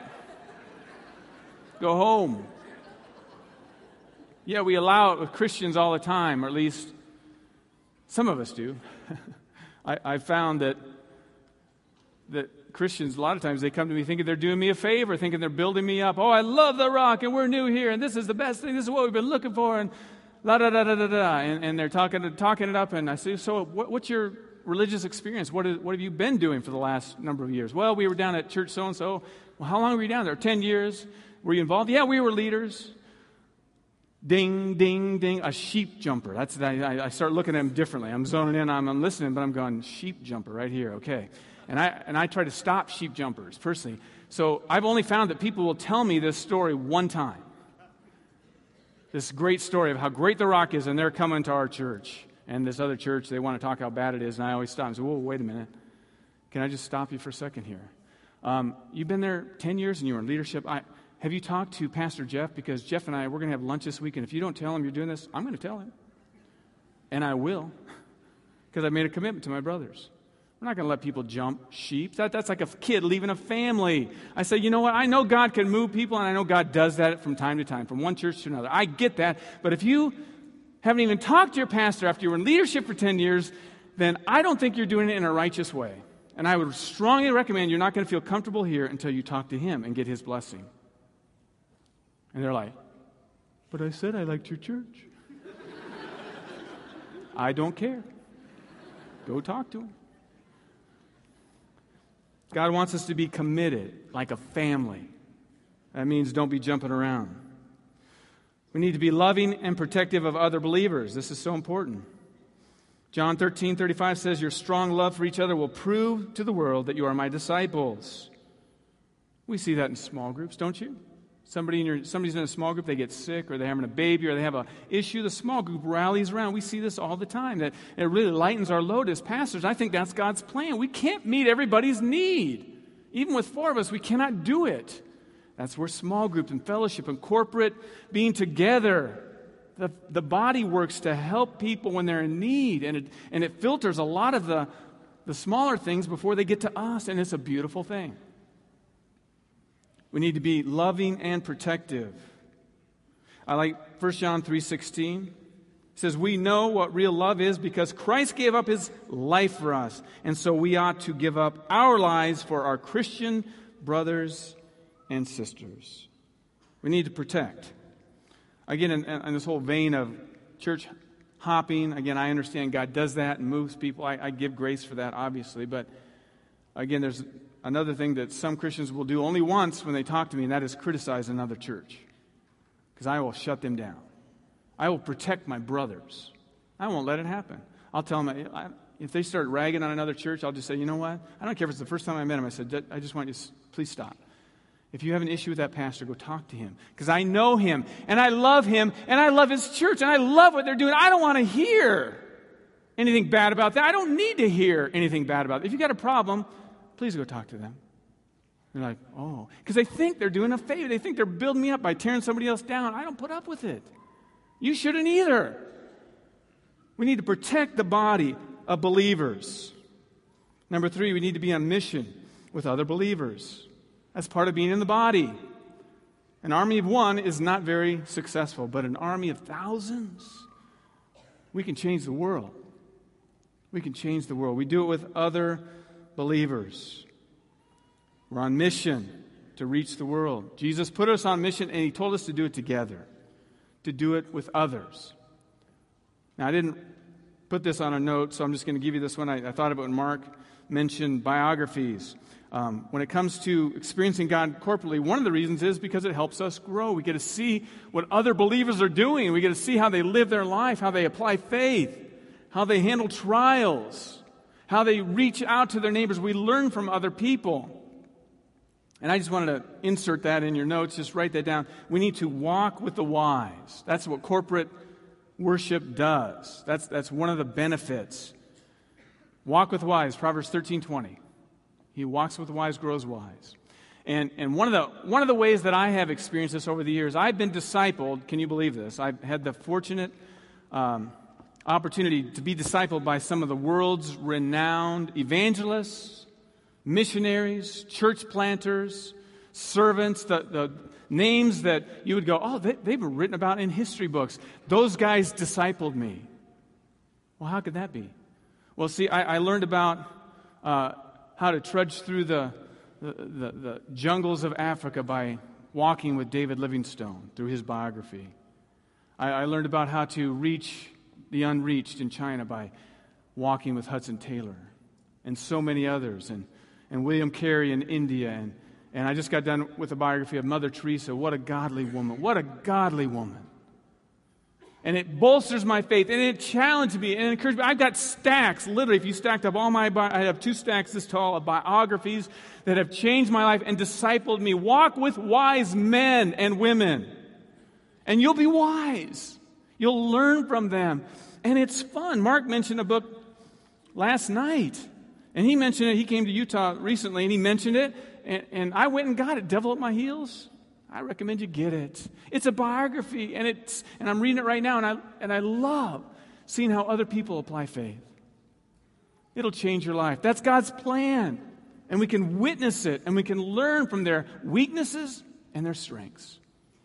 Go home. Yeah, we allow it with Christians all the time, or at least some of us do. I, I found that that Christians, a lot of times, they come to me thinking they're doing me a favor, thinking they're building me up. Oh, I love the Rock, and we're new here, and this is the best thing. This is what we've been looking for, and la da da da da da. And, and they're talking talking it up, and I say, so what, what's your religious experience? What, is, what have you been doing for the last number of years? Well, we were down at church so-and-so. Well, how long were you down there? Ten years. Were you involved? Yeah, we were leaders. Ding, ding, ding. A sheep jumper. That's I, I start looking at them differently. I'm zoning in. I'm, I'm listening, but I'm going, sheep jumper right here. Okay. And I and I try to stop sheep jumpers, personally. So I've only found that people will tell me this story one time. This great story of how great the Rock is, and they're coming to our church. And this other church, they want to talk how bad it is, and I always stop and say, whoa, wait a minute. Can I just stop you for a second here? Um, you've been there ten years, and you were in leadership. I... Have you talked to Pastor Jeff? Because Jeff and I, we're going to have lunch this week, and if you don't tell him you're doing this, I'm going to tell him. And I will, because I made a commitment to my brothers. We're not going to let people jump sheep. That, that's like a kid leaving a family. I say, you know what? I know God can move people, and I know God does that from time to time, from one church to another. I get that. But if you haven't even talked to your pastor after you were in leadership for ten years, then I don't think you're doing it in a righteous way. And I would strongly recommend you're not going to feel comfortable here until you talk to him and get his blessing. And they're like, but I said I liked your church. I don't care. Go talk to him. God wants us to be committed like a family. That means don't be jumping around. We need to be loving and protective of other believers. This is so important. John thirteen thirty-five says, your strong love for each other will prove to the world that you are my disciples. We see that in small groups, don't you? Somebody in your, somebody's in a small group, they get sick, or they're having a baby, or they have an issue. The small group rallies around. We see this all the time, that it really lightens our load as pastors. I think that's God's plan. We can't meet everybody's need. Even with four of us, we cannot do it. That's where small groups and fellowship and corporate being together, the, the body works to help people when they're in need, and it, and it filters a lot of the, the smaller things before they get to us, and it's a beautiful thing. We need to be loving and protective. I like First John three sixteen. It says, we know what real love is because Christ gave up his life for us. And so we ought to give up our lives for our Christian brothers and sisters. We need to protect. Again, in, in this whole vein of church hopping, again, I understand God does that and moves people. I, I give grace for that, obviously. But again, there's another thing that some Christians will do only once when they talk to me, and that is criticize another church. Because I will shut them down. I will protect my brothers. I won't let it happen. I'll tell them, I, if they start ragging on another church, I'll just say, you know what? I don't care if it's the first time I met him. I said, I just want you to, please stop. If you have an issue with that pastor, go talk to him. Because I know him, and I love him, and I love his church, and I love what they're doing. I don't want to hear anything bad about that. I don't need to hear anything bad about it. If you got a problem, please go talk to them. They're like, oh. Because they think they're doing a favor. They think they're building me up by tearing somebody else down. I don't put up with it. You shouldn't either. We need to protect the body of believers. Number three, we need to be on mission with other believers. That's part of being in the body. An army of one is not very successful, but an army of thousands, we can change the world. We can change the world. We do it with other believers. We're on mission to reach the world. Jesus put us on mission, and he told us to do it together, to do it with others. Now, I didn't put this on a note, so I'm just going to give you this one. I, I thought about when Mark mentioned biographies. Um, when it comes to experiencing God corporately, one of the reasons is because it helps us grow. We get to see what other believers are doing. We get to see how they live their life, how they apply faith, how they handle trials, how they reach out to their neighbors. We learn from other people. And I just wanted to insert that in your notes. Just write that down. We need to walk with the wise. That's what corporate worship does. That's, that's one of the benefits. Walk with the wise, Proverbs thirteen twenty. He walks with the wise, grows wise. And and one of the one of the ways that I have experienced this over the years, I've been discipled. Can you believe this? I've had the fortunate um, opportunity to be discipled by some of the world's renowned evangelists, missionaries, church planters, servants, the, the names that you would go, oh, they, they've been written about in history books. Those guys discipled me. Well, how could that be? Well, see, I, I learned about... Uh, how to trudge through the, the, the, the jungles of Africa by walking with David Livingstone through his biography. I, I learned about how to reach the unreached in China by walking with Hudson Taylor and so many others, and, and William Carey in India. And, and I just got done with a biography of Mother Teresa. What a godly woman. What a godly woman. And it bolsters my faith, and it challenged me, and it encouraged me. I've got stacks, literally, if you stacked up all my, bi- I have two stacks this tall of biographies that have changed my life and discipled me. Walk with wise men and women, and you'll be wise. You'll learn from them, and it's fun. Mark mentioned a book last night, and he mentioned it. He came to Utah recently, and he mentioned it, and, and I went and got it, Devil at My Heels. I recommend you get it. It's a biography, and it's and I'm reading it right now, and I and I love seeing how other people apply faith. It'll change your life. That's God's plan. And we can witness it, and we can learn from their weaknesses and their strengths.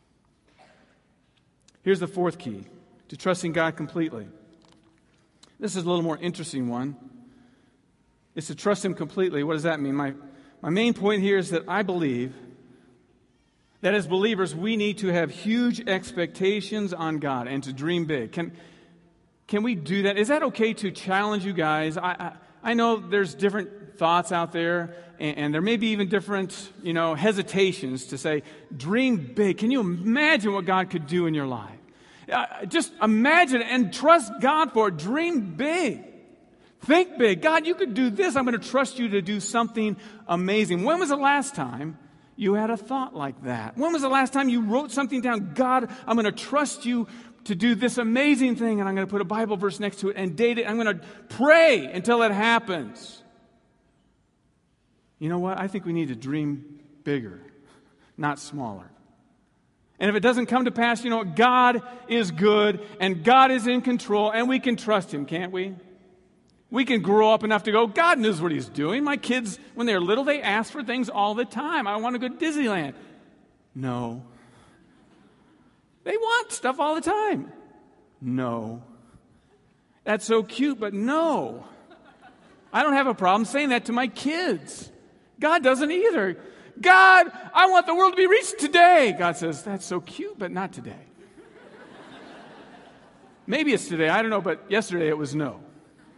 Here's the fourth key to trusting God completely. This is a little more interesting one. It's to trust Him completely. What does that mean? My my main point here is that I believe that as believers, we need to have huge expectations on God and to dream big. Can, can we do that? Is that okay to challenge you guys? I, I, I know there's different thoughts out there, and, and there may be even different, you know, hesitations to say, dream big. Can you imagine what God could do in your life? Uh, just imagine it and trust God for it. Dream big. Think big. God, you could do this. I'm going to trust you to do something amazing. When was the last time you had a thought like that? When was the last time you wrote something down? God, I'm going to trust you to do this amazing thing, and I'm going to put a Bible verse next to it and date it. I'm going to pray until it happens. You know what? I think we need to dream bigger, not smaller. And if it doesn't come to pass, you know what? God is good, and God is in control, and we can trust Him, can't we? We can grow up enough to go, God knows what He's doing. My kids, when they're little, they ask for things all the time. I want to go to Disneyland. No. They want stuff all the time. No. That's so cute, but no. I don't have a problem saying that to my kids. God doesn't either. God, I want the world to be reached today. God says, that's so cute, but not today. Maybe it's today. I don't know, but yesterday it was no.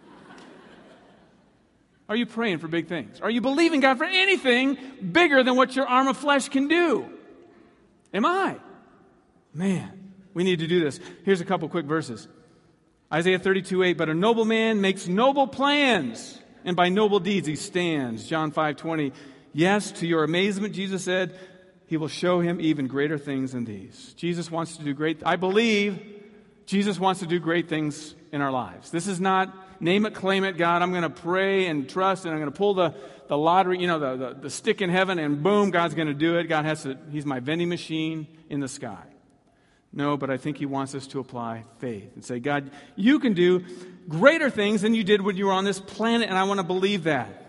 Are you praying for big things? Are you believing God for anything bigger than what your arm of flesh can do? Am I? Man, we need to do this. Here's a couple quick verses. Isaiah thirty-two eight, but a noble man makes noble plans, and by noble deeds he stands. John five twenty, yes, to your amazement, Jesus said, He will show him even greater things than these. Jesus wants to do great, I believe Jesus wants to do great things in our lives. This is not name it, claim it, God, I'm going to pray and trust, and I'm going to pull the, the lottery, you know, the, the, the stick in heaven, and boom, God's going to do it. God has to, He's my vending machine in the sky. No, but I think He wants us to apply faith and say, God, you can do greater things than you did when you were on this planet, and I want to believe that.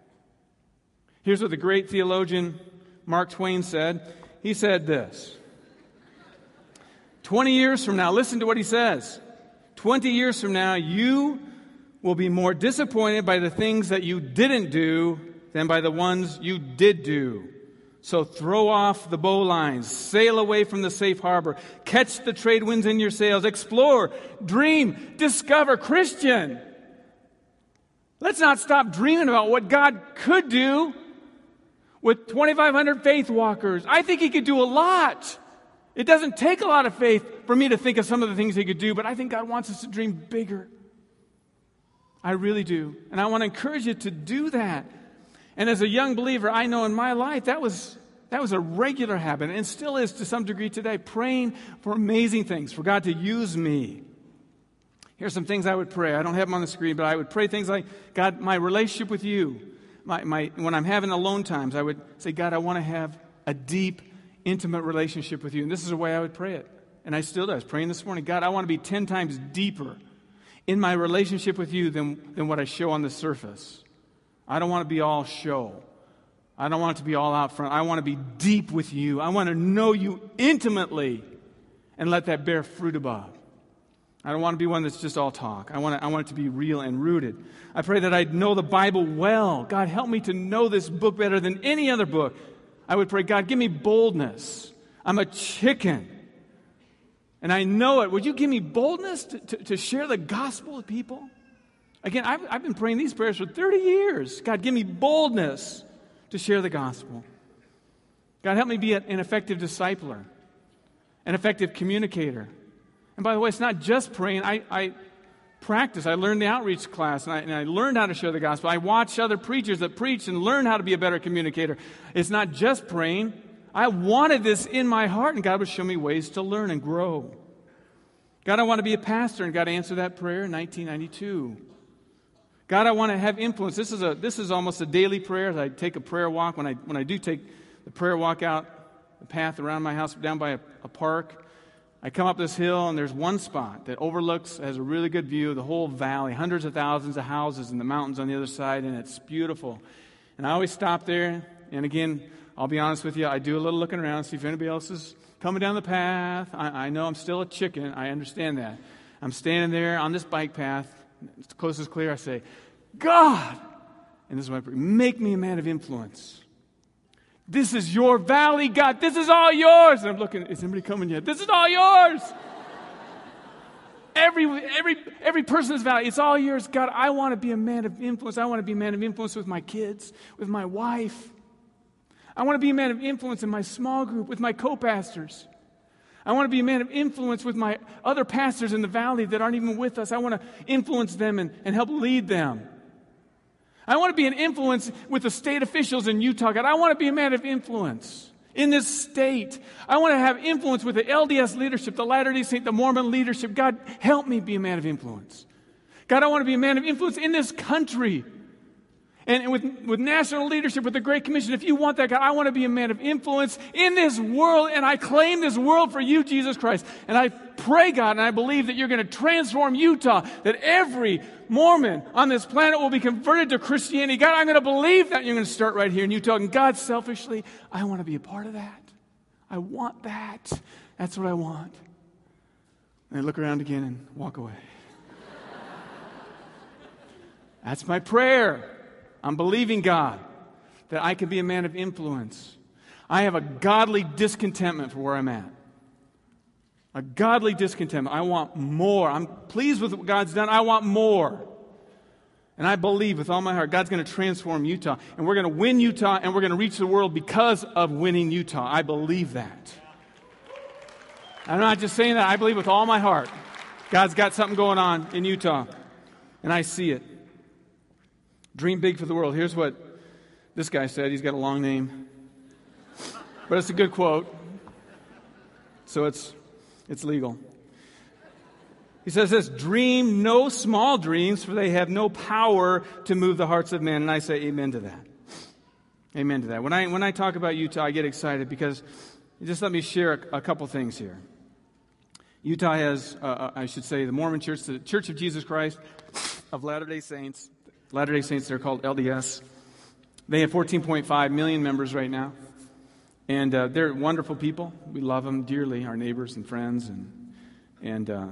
Here's what the great theologian Mark Twain said. He said this, twenty years from now, listen to what he says, twenty years from now, you will be more disappointed by the things that you didn't do than by the ones you did do. So throw off the bowlines, sail away from the safe harbor, catch the trade winds in your sails, explore, dream, discover. Christian, let's not stop dreaming about what God could do with twenty-five hundred faith walkers. I think He could do a lot. It doesn't take a lot of faith for me to think of some of the things He could do, but I think God wants us to dream bigger. I really do. And I want to encourage you to do that. And as a young believer, I know in my life that was that was a regular habit, and still is to some degree today, praying for amazing things, for God to use me. Here's some things I would pray. I don't have them on the screen, but I would pray things like, God, my relationship with you, my, my when I'm having alone times, I would say, God, I want to have a deep, intimate relationship with you. And this is the way I would pray it. And I still do. I was praying this morning, God, I want to be ten times deeper in my relationship with you than, than what I show on the surface. I don't want to be all show. I don't want it to be all out front. I want to be deep with you. I want to know you intimately and let that bear fruit above. I don't want to be one that's just all talk. I want it, I want it to be real and rooted. I pray that I'd know the Bible well. God, help me to know this book better than any other book. I would pray, God, give me boldness. I'm a chicken, and I know it. Would you give me boldness to, to, to share the gospel with people? Again, I've, I've been praying these prayers for thirty years. God, give me boldness to share the gospel. God, help me be an effective discipler, an effective communicator. And by the way, it's not just praying. I, I practice. I learned the outreach class, and I, and I learned how to share the gospel. I watch other preachers that preach and learn how to be a better communicator. It's not just praying. I wanted this in my heart, and God would show me ways to learn and grow. God, I want to be a pastor, and God answered that prayer in nineteen ninety-two. God, I want to have influence. This is a this is almost a daily prayer. As I take a prayer walk, when I when I do take the prayer walk out the path around my house, down by a, a park, I come up this hill, and there's one spot that overlooks, has a really good view of the whole valley, hundreds of thousands of houses and the mountains on the other side, and it's beautiful. And I always stop there, and again, I'll be honest with you, I do a little looking around, see if anybody else is coming down the path. I, I know I'm still a chicken. I understand that. I'm standing there on this bike path. As close as clear, I say, God, and this is my prayer, make me a man of influence. This is your valley, God. This is all yours. And I'm looking, is anybody coming yet? This is all yours. Every, every, every person's valley, it's all yours. God, I want to be a man of influence. I want to be a man of influence with my kids, with my wife. I want to be a man of influence in my small group, with my co-pastors. I want to be a man of influence with my other pastors in the valley that aren't even with us. I want to influence them and, and help lead them. I want to be an influence with the state officials in Utah. God, I want to be a man of influence in this state. I want to have influence with the L D S leadership, the Latter-day Saint, the Mormon leadership. God, help me be a man of influence. God, I want to be a man of influence in this country. And with, with national leadership, with the Great Commission, if you want that, God, I want to be a man of influence in this world, and I claim this world for you, Jesus Christ. And I pray, God, and I believe that you're going to transform Utah, that every Mormon on this planet will be converted to Christianity. God, I'm going to believe that you're going to start right here in Utah. And God, selfishly, I want to be a part of that. I want that. That's what I want. And I look around again and walk away. That's my prayer. I'm believing God that I can be a man of influence. I have a godly discontentment for where I'm at. A godly discontentment. I want more. I'm pleased with what God's done. I want more. And I believe with all my heart God's going to transform Utah. And we're going to win Utah, and we're going to reach the world because of winning Utah. I believe that. I'm not just saying that. I believe with all my heart God's got something going on in Utah. And I see it. Dream big for the world. Here's what this guy said. He's got a long name. But it's a good quote. So it's it's legal. He says this, dream no small dreams, for they have no power to move the hearts of men. And I say amen to that. Amen to that. When I when I talk about Utah, I get excited because just let me share a, a couple things here. Utah has, uh, I should say, the Mormon Church, the Church of Jesus Christ of Latter-day Saints. Latter-day Saints, they're called L D S. They have fourteen point five million members right now. And uh, they're wonderful people. We love them dearly, our neighbors and friends. And and uh,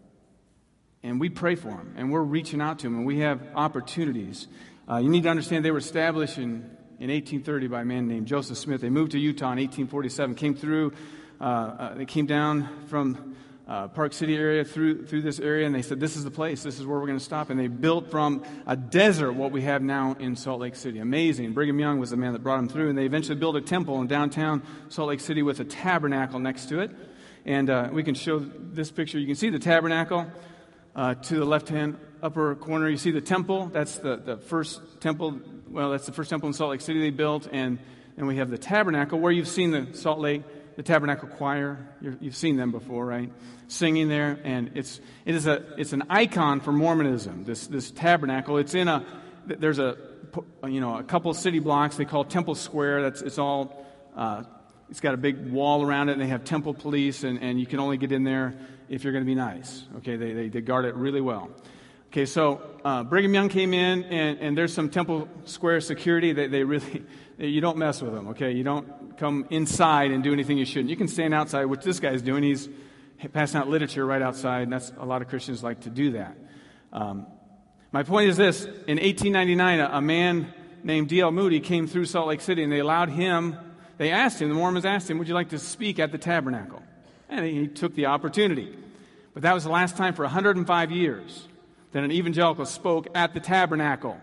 and we pray for them. And we're reaching out to them. And we have opportunities. Uh, you need to understand they were established in, in eighteen thirty by a man named Joseph Smith. They moved to Utah in eighteen forty-seven. Came through, uh, uh, they came down from Uh, Park City area through through this area, and they said, this is the place, this is where we're going to stop. And they built from a desert what we have now in Salt Lake City. Amazing. Brigham Young was the man that brought them through, and they eventually built a temple in downtown Salt Lake City with a tabernacle next to it. And uh, we can show this picture. You can see the tabernacle uh, to the left-hand upper corner. You see the temple. That's the, the first temple. Well, that's the first temple in Salt Lake City they built. And then we have the tabernacle where you've seen the Salt Lake the Tabernacle Choir. You're, you've seen them before, right? Singing there, and it's it is a it's an icon for Mormonism. This this tabernacle. It's in a there's a you know a couple city blocks they call Temple Square. That's it's all uh, it's got a big wall around it, and they have temple police, and, and you can only get in there if you're going to be nice. Okay, they, they they guard it really well. Okay, so uh, Brigham Young came in, and, and there's some Temple Square security. They they really you don't mess with them. Okay, you don't come inside and do anything you shouldn't. You can stand outside, which this guy's doing. He's passing out literature right outside, and that's a lot of Christians like to do that. Um, my point is this. In eighteen ninety-nine, a, a man named D L Moody came through Salt Lake City, and they allowed him, they asked him, the Mormons asked him, would you like to speak at the tabernacle? And he took the opportunity. But that was the last time for one hundred five years that an evangelical spoke at the tabernacle.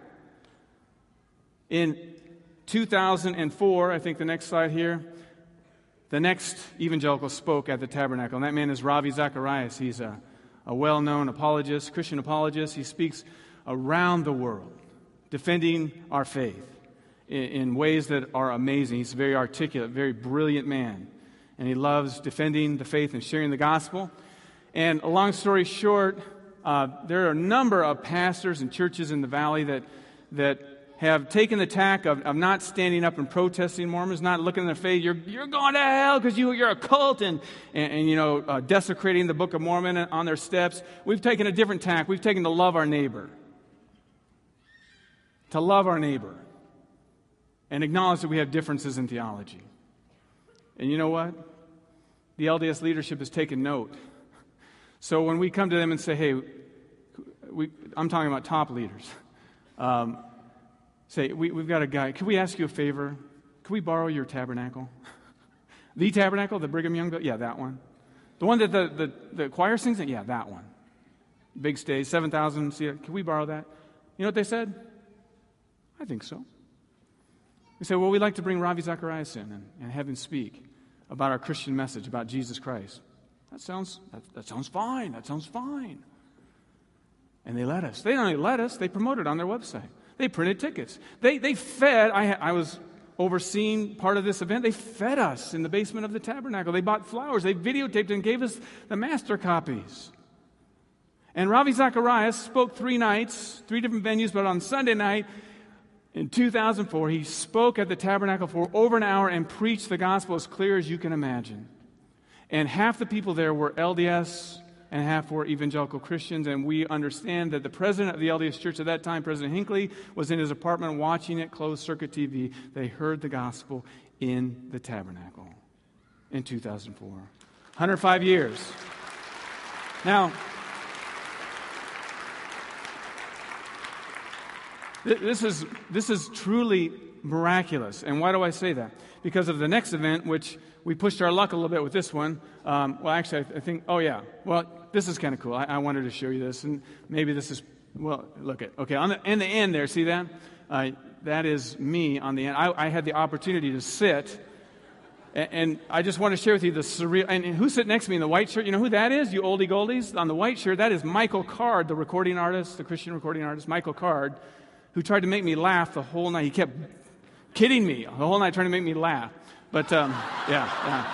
In two thousand four, I think the next slide here, the next evangelical spoke at the tabernacle, and that man is Ravi Zacharias. He's a, a well-known apologist, Christian apologist. He speaks around the world, defending our faith in, in ways that are amazing. He's a very articulate, very brilliant man, and he loves defending the faith and sharing the gospel. And a long story short, uh, there are a number of pastors and churches in the valley that that have taken the tack of, of not standing up and protesting Mormons, not looking in their face, you're, you're going to hell because you, you're a cult, and, and, and you know, uh, desecrating the Book of Mormon on their steps. We've taken a different tack. We've taken to love our neighbor. To love our neighbor. And acknowledge that we have differences in theology. And you know what? The L D S leadership has taken note. So when we come to them and say, hey, we, I'm talking about top leaders, um, say, we, we've got a guy, can we ask you a favor? Can we borrow your tabernacle? The tabernacle, the Brigham Young, yeah, that one. The one that the, the, the choir sings in? Yeah, that one. Big stage, seven thousand, see, can we borrow that? You know what they said? I think so. They said, well, we'd like to bring Ravi Zacharias in and, and have him speak about our Christian message, about Jesus Christ. That sounds, that, that sounds fine, that sounds fine. And they let us. They not only let us, they promoted on their website. They printed tickets. They they fed, I, I was overseeing part of this event, they fed us in the basement of the tabernacle. They bought flowers. They videotaped and gave us the master copies. And Ravi Zacharias spoke three nights, three different venues, but on Sunday night in two thousand four, he spoke at the tabernacle for over an hour and preached the gospel as clear as you can imagine. And half the people there were L D S and half were evangelical Christians, and we understand that the president of the L D S Church at that time, President Hinckley, was in his apartment watching it, closed-circuit T V. They heard the gospel in the tabernacle in two thousand four. one hundred five years. Now, th- this is this is truly miraculous. And why do I say that? Because of the next event, which we pushed our luck a little bit with this one. Um, well, actually, I, I think, oh, yeah. Well, this is kind of cool. I, I wanted to show you this. And maybe this is, well, look at, okay, on the, in the end there, see that? Uh, that is me on the end. I, I had the opportunity to sit, and, and I just want to share with you the surreal, and, and who's sitting next to me in the white shirt? You know who that is, you oldie goldies? On the white shirt, that is Michael Card, the recording artist, the Christian recording artist, Michael Card, who tried to make me laugh the whole night. He kept kidding me the whole night, trying to make me laugh. But, um, yeah, yeah.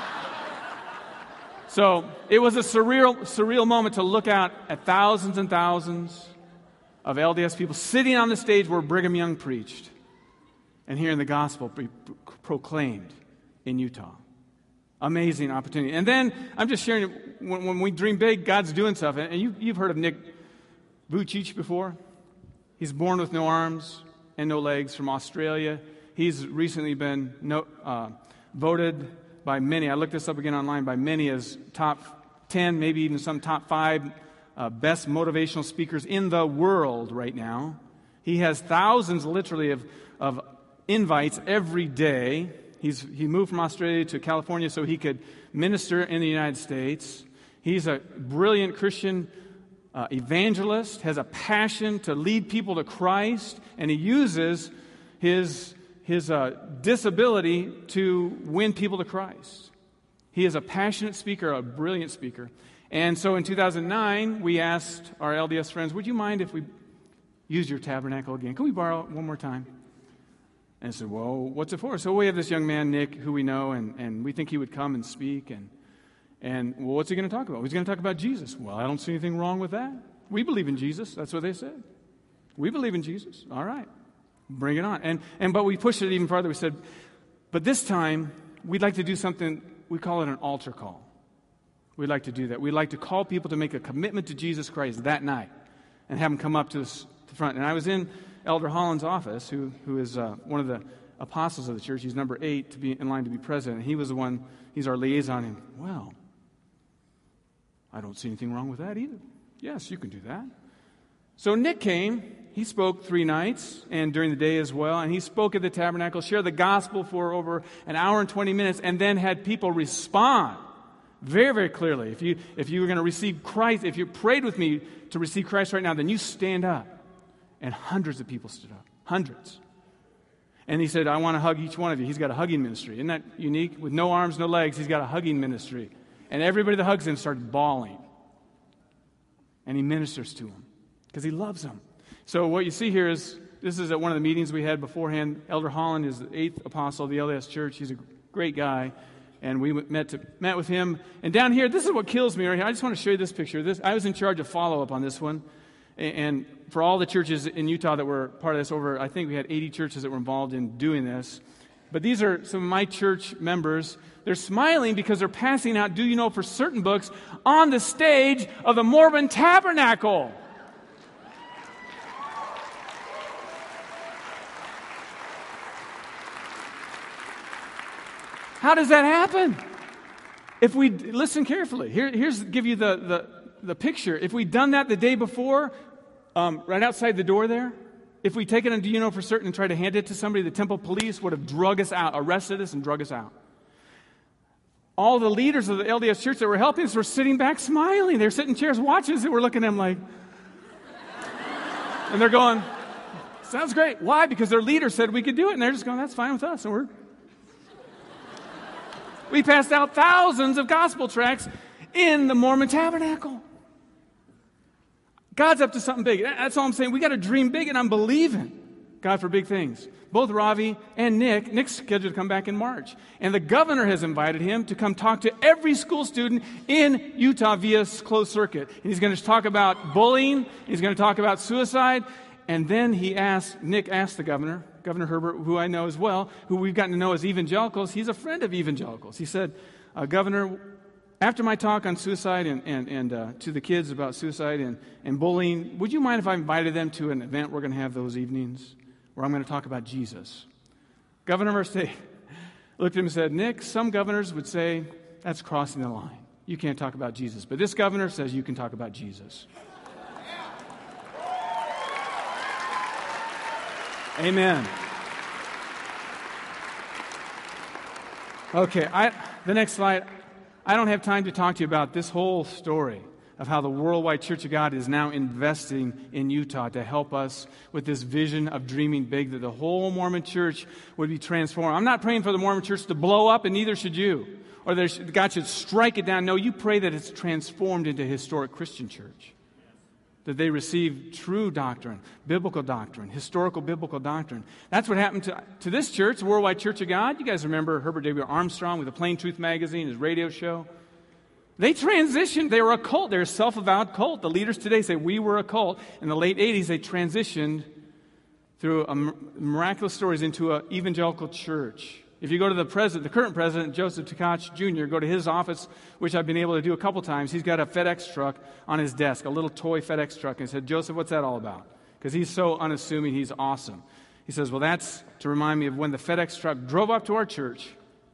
So it was a surreal, surreal moment to look out at thousands and thousands of L D S people sitting on the stage where Brigham Young preached and hearing the gospel be proclaimed in Utah. Amazing opportunity. And then I'm just sharing, when, when we dream big, God's doing stuff. And you, you've heard of Nick Vujicic before. He's born with no arms and no legs, from Australia. He's recently been no, uh, voted by many, I looked this up again online, by many as top ten, maybe even some top five uh, best motivational speakers in the world right now. He has thousands, literally, of, of invites every day. He's he moved from Australia to California so he could minister in the United States. He's a brilliant Christian uh, evangelist, has a passion to lead people to Christ, and he uses his his uh, disability to win people to Christ. He is a passionate speaker, a brilliant speaker. And so in two thousand nine, we asked our L D S friends, would you mind if we use your tabernacle again? Can we borrow it one more time? And I said, well, what's it for? So we have this young man, Nick, who we know, and, and we think he would come and speak. And, and well, what's he going to talk about? He's going to talk about Jesus. Well, I don't see anything wrong with that. We believe in Jesus. That's what they said. We believe in Jesus. All right. Bring it on. And, and but we pushed it even farther. We said, but this time, we'd like to do something, we call it an altar call. We'd like to do that. We'd like to call people to make a commitment to Jesus Christ that night and have them come up to the front. And I was in Elder Holland's office, who who is uh, one of the apostles of the church. He's number eight to be in line to be president. He was the one, he's our liaison. And, well, I don't see anything wrong with that either. Yes, you can do that. So Nick came. He spoke three nights and during the day as well. And he spoke at the tabernacle, shared the gospel for over an hour and twenty minutes, and then had people respond very, very clearly. If you, if you were going to receive Christ, if you prayed with me to receive Christ right now, then you stand up. And hundreds of people stood up. Hundreds. And he said, I want to hug each one of you. He's got a hugging ministry. Isn't that unique? With no arms, no legs, he's got a hugging ministry. And everybody that hugs him started bawling. And he ministers to them because he loves them. So what you see here is, this is at one of the meetings we had beforehand. Elder Holland is the eighth apostle of the L D S Church. He's a great guy. And we met to, met with him. And down here, this is what kills me right here. I just want to show you this picture. This, I was in charge of follow-up on this one. And for all the churches in Utah that were part of this, over, I think we had eighty churches that were involved in doing this. But these are some of my church members. They're smiling because they're passing out, do you know, for certain books on the stage of the Mormon Tabernacle. How does that happen? If we, listen carefully. Here, here's, give you the, the, the picture. If we'd done that the day before, um, right outside the door there, if we'd taken a do you know for certain and tried to hand it to somebody, the temple police would have drug us out, arrested us and drug us out. All the leaders of the L D S Church that were helping us were sitting back smiling. They were sitting in chairs watching us and we're looking at them like, and they're going, sounds great. Why? Because their leader said we could do it. And they're just going, that's fine with us. And we're We passed out thousands of gospel tracts in the Mormon Tabernacle. God's up to something big. That's all I'm saying. We got to dream big, and I'm believing God for big things. Both Ravi and Nick, Nick's scheduled to come back in March. And the governor has invited him to come talk to every school student in Utah via closed circuit. And he's going to talk about bullying. He's going to talk about suicide. And then he asked, Nick asked the governor, Governor Herbert, who I know as well, who we've gotten to know as evangelicals. He's a friend of evangelicals. He said, uh, Governor, after my talk on suicide and, and, and uh, to the kids about suicide and, and bullying, would you mind if I invited them to an event we're going to have those evenings where I'm going to talk about Jesus? Governor of our state looked at him and said, Nick, some governors would say that's crossing the line. You can't talk about Jesus. But this governor says you can talk about Jesus. Amen. Okay, I, the next slide. I don't have time to talk to you about this whole story of how the Worldwide Church of God is now investing in Utah to help us with this vision of dreaming big, that the whole Mormon church would be transformed. I'm not praying for the Mormon church to blow up, and neither should you. Or that God should strike it down. No, you pray that it's transformed into a historic Christian church. That they receive true doctrine, biblical doctrine, historical biblical doctrine. That's what happened to, to this church, the Worldwide Church of God. You guys remember Herbert W. Armstrong with the Plain Truth magazine, his radio show? They transitioned. They were a cult. They're a self-avowed cult. The leaders today say, we were a cult. In the late eighties, they transitioned through a miraculous stories into an evangelical church. If you go to the president, the current president, Joseph Tkach Junior, go to his office, which I've been able to do a couple times. He's got a FedEx truck on his desk, a little toy FedEx truck. And I said, Joseph, what's that all about? Because he's so unassuming, he's awesome. He says, well, that's to remind me of when the FedEx truck drove up to our church.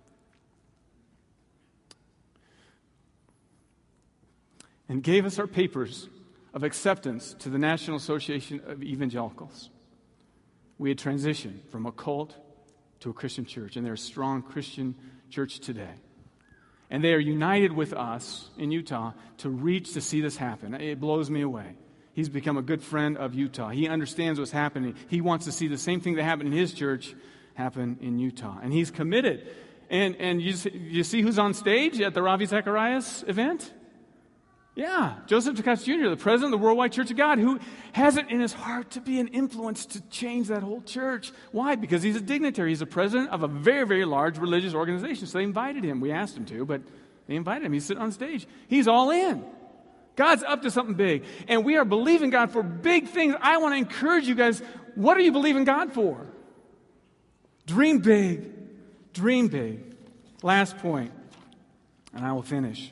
And gave us our papers of acceptance to the National Association of Evangelicals. We had transitioned from a cult to a Christian church, and they're a strong Christian church today. And they are united with us in Utah to reach to see this happen. It blows me away. He's become a good friend of Utah. He understands what's happening. He wants to see the same thing that happened in his church happen in Utah. And he's committed. And and you, you see who's on stage at the Ravi Zacharias event? Yeah, Joseph Tkach Junior, the president of the Worldwide Church of God, who has it in his heart to be an influence to change that whole church. Why? Because he's a dignitary. He's a president of a very, very large religious organization. So they invited him. We asked him to, but they invited him. He's sitting on stage. He's all in. God's up to something big. And we are believing God for big things. I want to encourage you guys, what are you believing God for? Dream big. Dream big. Last point, and I will finish.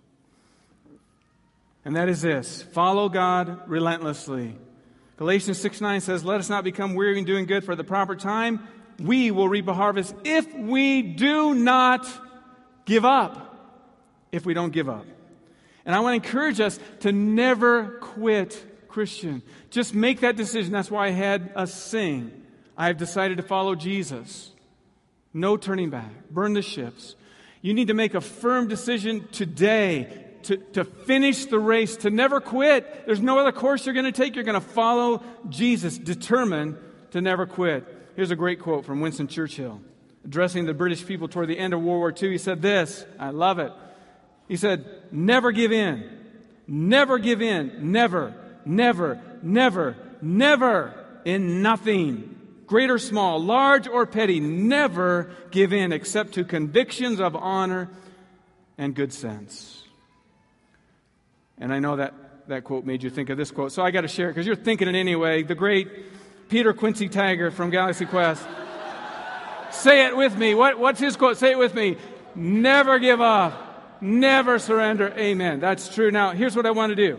And that is this: follow God relentlessly. Galatians six nine says, let us not become weary in doing good, for at the proper time we will reap a harvest if we do not give up. If we don't give up. And I want to encourage us to never quit, Christian. Just make that decision. That's why I had us sing. I have decided to follow Jesus. No turning back. Burn the ships. You need to make a firm decision today to, to finish the race, to never quit. There's no other course you're going to take. You're going to follow Jesus, determined to never quit. Here's a great quote from Winston Churchill. Addressing the British people toward the end of World War Two, he said this. I love it. He said, never give in. Never give in. Never, never, never, never in nothing. Great or small, large or petty, never give in except to convictions of honor and good sense. And I know that that quote made you think of this quote, so I got to share it because you're thinking it anyway. The great Peter Quincy Taggart from Galaxy Quest. Say it with me. What, what's his quote? Say it with me. Never give up. Never surrender. Amen. That's true. Now, here's what I want to do.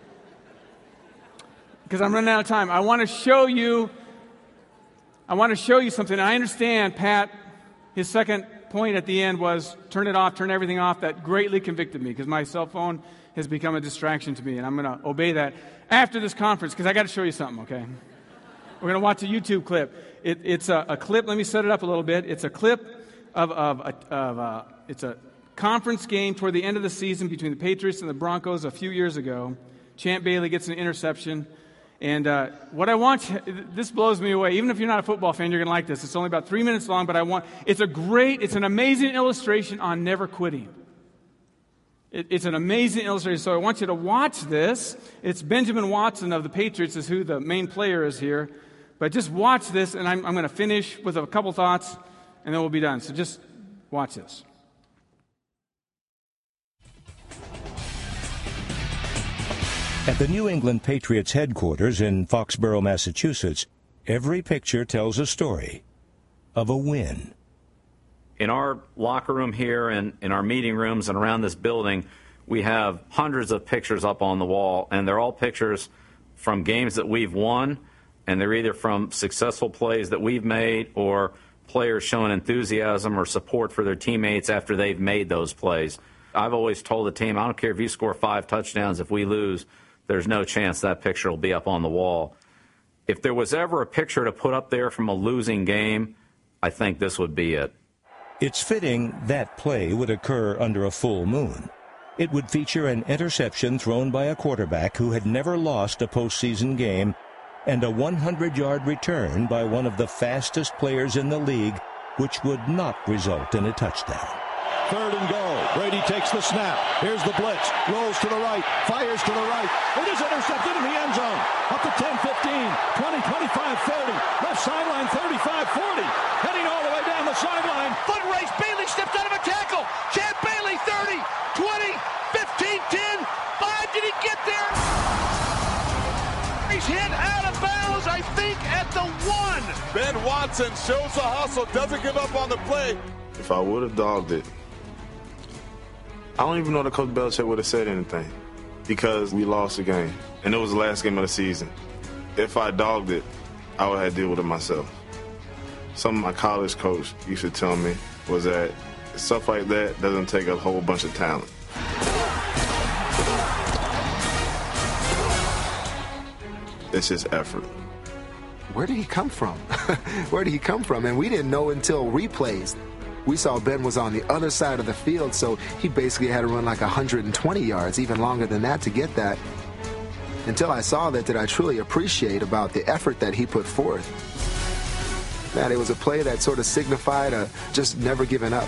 Because I'm running out of time. I want to show you I want to show you something. I understand, Pat, his second point at the end was turn it off, turn everything off. That greatly convicted me because my cell phone has become a distraction to me, and I'm going to obey that after this conference because I got to show you something, okay? We're going to watch a YouTube clip. It, it's a, a clip. Let me set it up a little bit. It's a clip of, of, of uh, it's a conference game toward the end of the season between the Patriots and the Broncos a few years ago. Champ Bailey gets an interception. And uh, what I want, this blows me away. Even if you're not a football fan, you're going to like this. It's only about three minutes long, but I want, it's a great, it's an amazing illustration on never quitting. It, it's an amazing illustration. So I want you to watch this. It's Benjamin Watson of the Patriots is who the main player is here. But just watch this, and I'm, I'm going to finish with a couple thoughts, and then we'll be done. So just watch this. At the New England Patriots headquarters in Foxborough, Massachusetts, every picture tells a story of a win. In our locker room here and in our meeting rooms and around this building, we have hundreds of pictures up on the wall, and they're all pictures from games that we've won, and they're either from successful plays that we've made or players showing enthusiasm or support for their teammates after they've made those plays. I've always told the team, I don't care if you score five touchdowns, if we lose, there's no chance that picture will be up on the wall. If there was ever a picture to put up there from a losing game, I think this would be it. It's fitting that play would occur under a full moon. It would feature an interception thrown by a quarterback who had never lost a postseason game and a hundred-yard return by one of the fastest players in the league, which would not result in a touchdown. Third and goal. Brady takes the snap. Here's the blitz. Rolls to the right. Fires to the right. It is intercepted in the end zone. Up to ten, fifteen, twenty, twenty-five, thirty. Left sideline, thirty-five, forty. Heading all the way down the sideline. Foot race. Bailey stepped out of a tackle. Champ Bailey, thirty, twenty, fifteen, ten, five. Did he get there? He's hit out of bounds, I think, at the one. Ben Watson shows the hustle, doesn't give up on the play. If I would have dogged it, I don't even know that Coach Belichick would have said anything because we lost the game, and it was the last game of the season. If I dogged it, I would have to deal with it myself. Something my college coach used to tell me was that stuff like that doesn't take a whole bunch of talent. It's just effort. Where did he come from? Where did he come from? And we didn't know until replays. We saw Ben was on the other side of the field, so he basically had to run like one hundred twenty yards, even longer than that to get that. Until I saw that, did I truly appreciate about the effort that he put forth. Man, it was a play that sort of signified a just never giving up.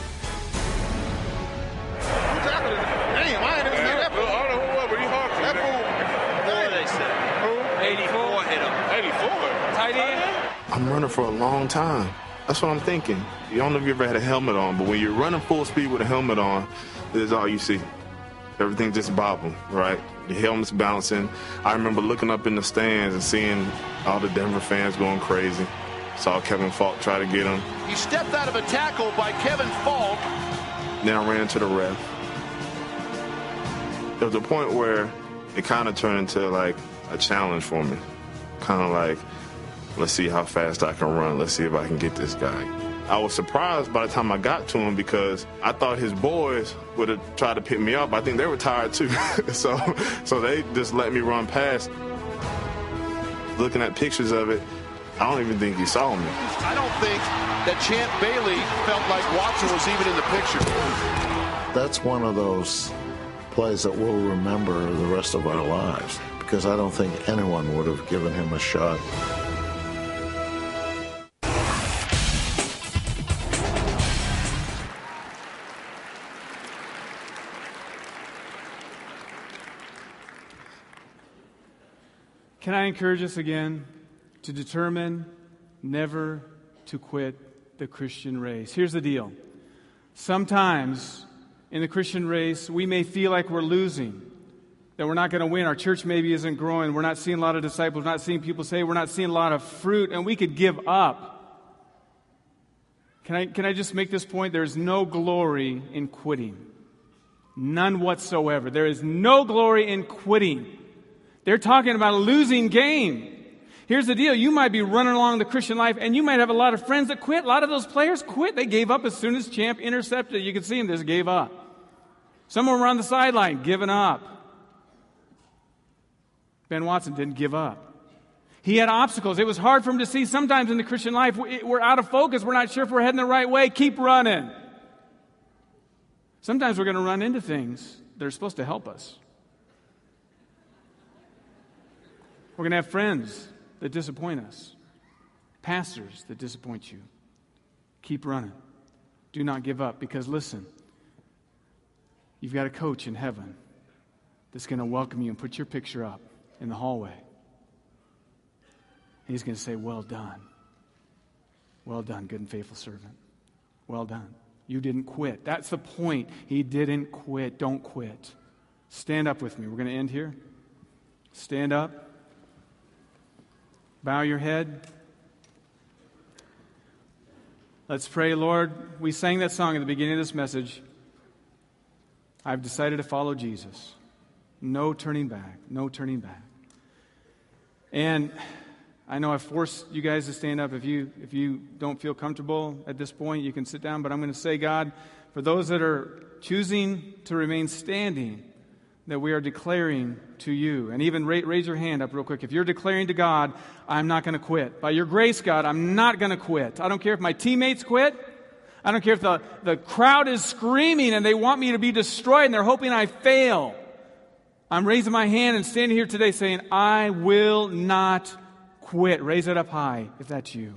I'm running for a long time. That's what I'm thinking. You don't know if you ever had a helmet on, but when you're running full speed with a helmet on, this is all you see. Everything just bobbing, right? Your helmet's bouncing. I remember looking up in the stands and seeing all the Denver fans going crazy. Saw Kevin Falk try to get him. He stepped out of a tackle by Kevin Falk. Then I ran into the ref. There was a point where it kind of turned into like a challenge for me. Kind of like, let's see how fast I can run. Let's see if I can get this guy. I was surprised by the time I got to him because I thought his boys would have tried to pick me up. I think they were tired too. so so they just let me run past. Looking at pictures of it, I don't even think he saw me. I don't think that Champ Bailey felt like Watson was even in the picture. That's one of those plays that we'll remember the rest of our lives because I don't think anyone would have given him a shot. Can I encourage us again to determine never to quit the Christian race? Here's the deal. Sometimes in the Christian race, we may feel like we're losing, that we're not going to win. Our church maybe isn't growing. We're not seeing a lot of disciples. We're not seeing people say. We're not seeing a lot of fruit, and we could give up. Can I, can I just make this point? There's no glory in quitting. None whatsoever. There is no glory in quitting. They're talking about a losing game. Here's the deal. You might be running along the Christian life, and you might have a lot of friends that quit. A lot of those players quit. They gave up as soon as Champ intercepted. You can see them just gave up. Some were on the sideline, giving up. Ben Watson didn't give up. He had obstacles. It was hard for him to see. Sometimes in the Christian life, we're out of focus. We're not sure if we're heading the right way. Keep running. Sometimes we're going to run into things that are supposed to help us. We're going to have friends that disappoint us, pastors that disappoint you. Keep running. Do not give up because, listen, you've got a coach in heaven that's going to welcome you and put your picture up in the hallway. He's going to say, well done. Well done, good and faithful servant. Well done. You didn't quit. That's the point. He didn't quit. Don't quit. Stand up with me. We're going to end here. Stand up. Bow your head. Let's pray, Lord. We sang that song at the beginning of this message. I've decided to follow Jesus. No turning back. No turning back. And I know I've forced you guys to stand up. If you if you don't feel comfortable at this point, you can sit down. But I'm going to say, God, for those that are choosing to remain standing, that we are declaring to you. And even ra- raise your hand up real quick. If you're declaring to God, I'm not going to quit. By your grace, God, I'm not going to quit. I don't care if my teammates quit. I don't care if the, the crowd is screaming and they want me to be destroyed and they're hoping I fail. I'm raising my hand and standing here today saying, I will not quit. Raise it up high if that's you.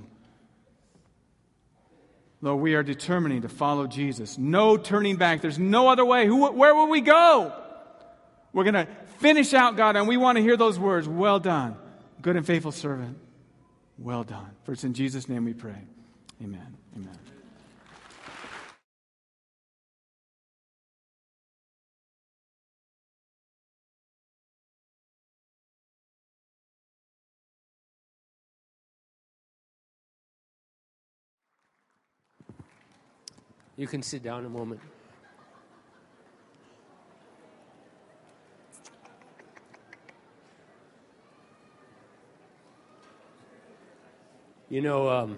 Lord, we are determining to follow Jesus. No turning back. There's no other way. Who, where will we go? We're going to finish out, God, and we want to hear those words. Well done, good and faithful servant. Well done. For it's in Jesus' name we pray. Amen. Amen. You can sit down a moment. You know, um,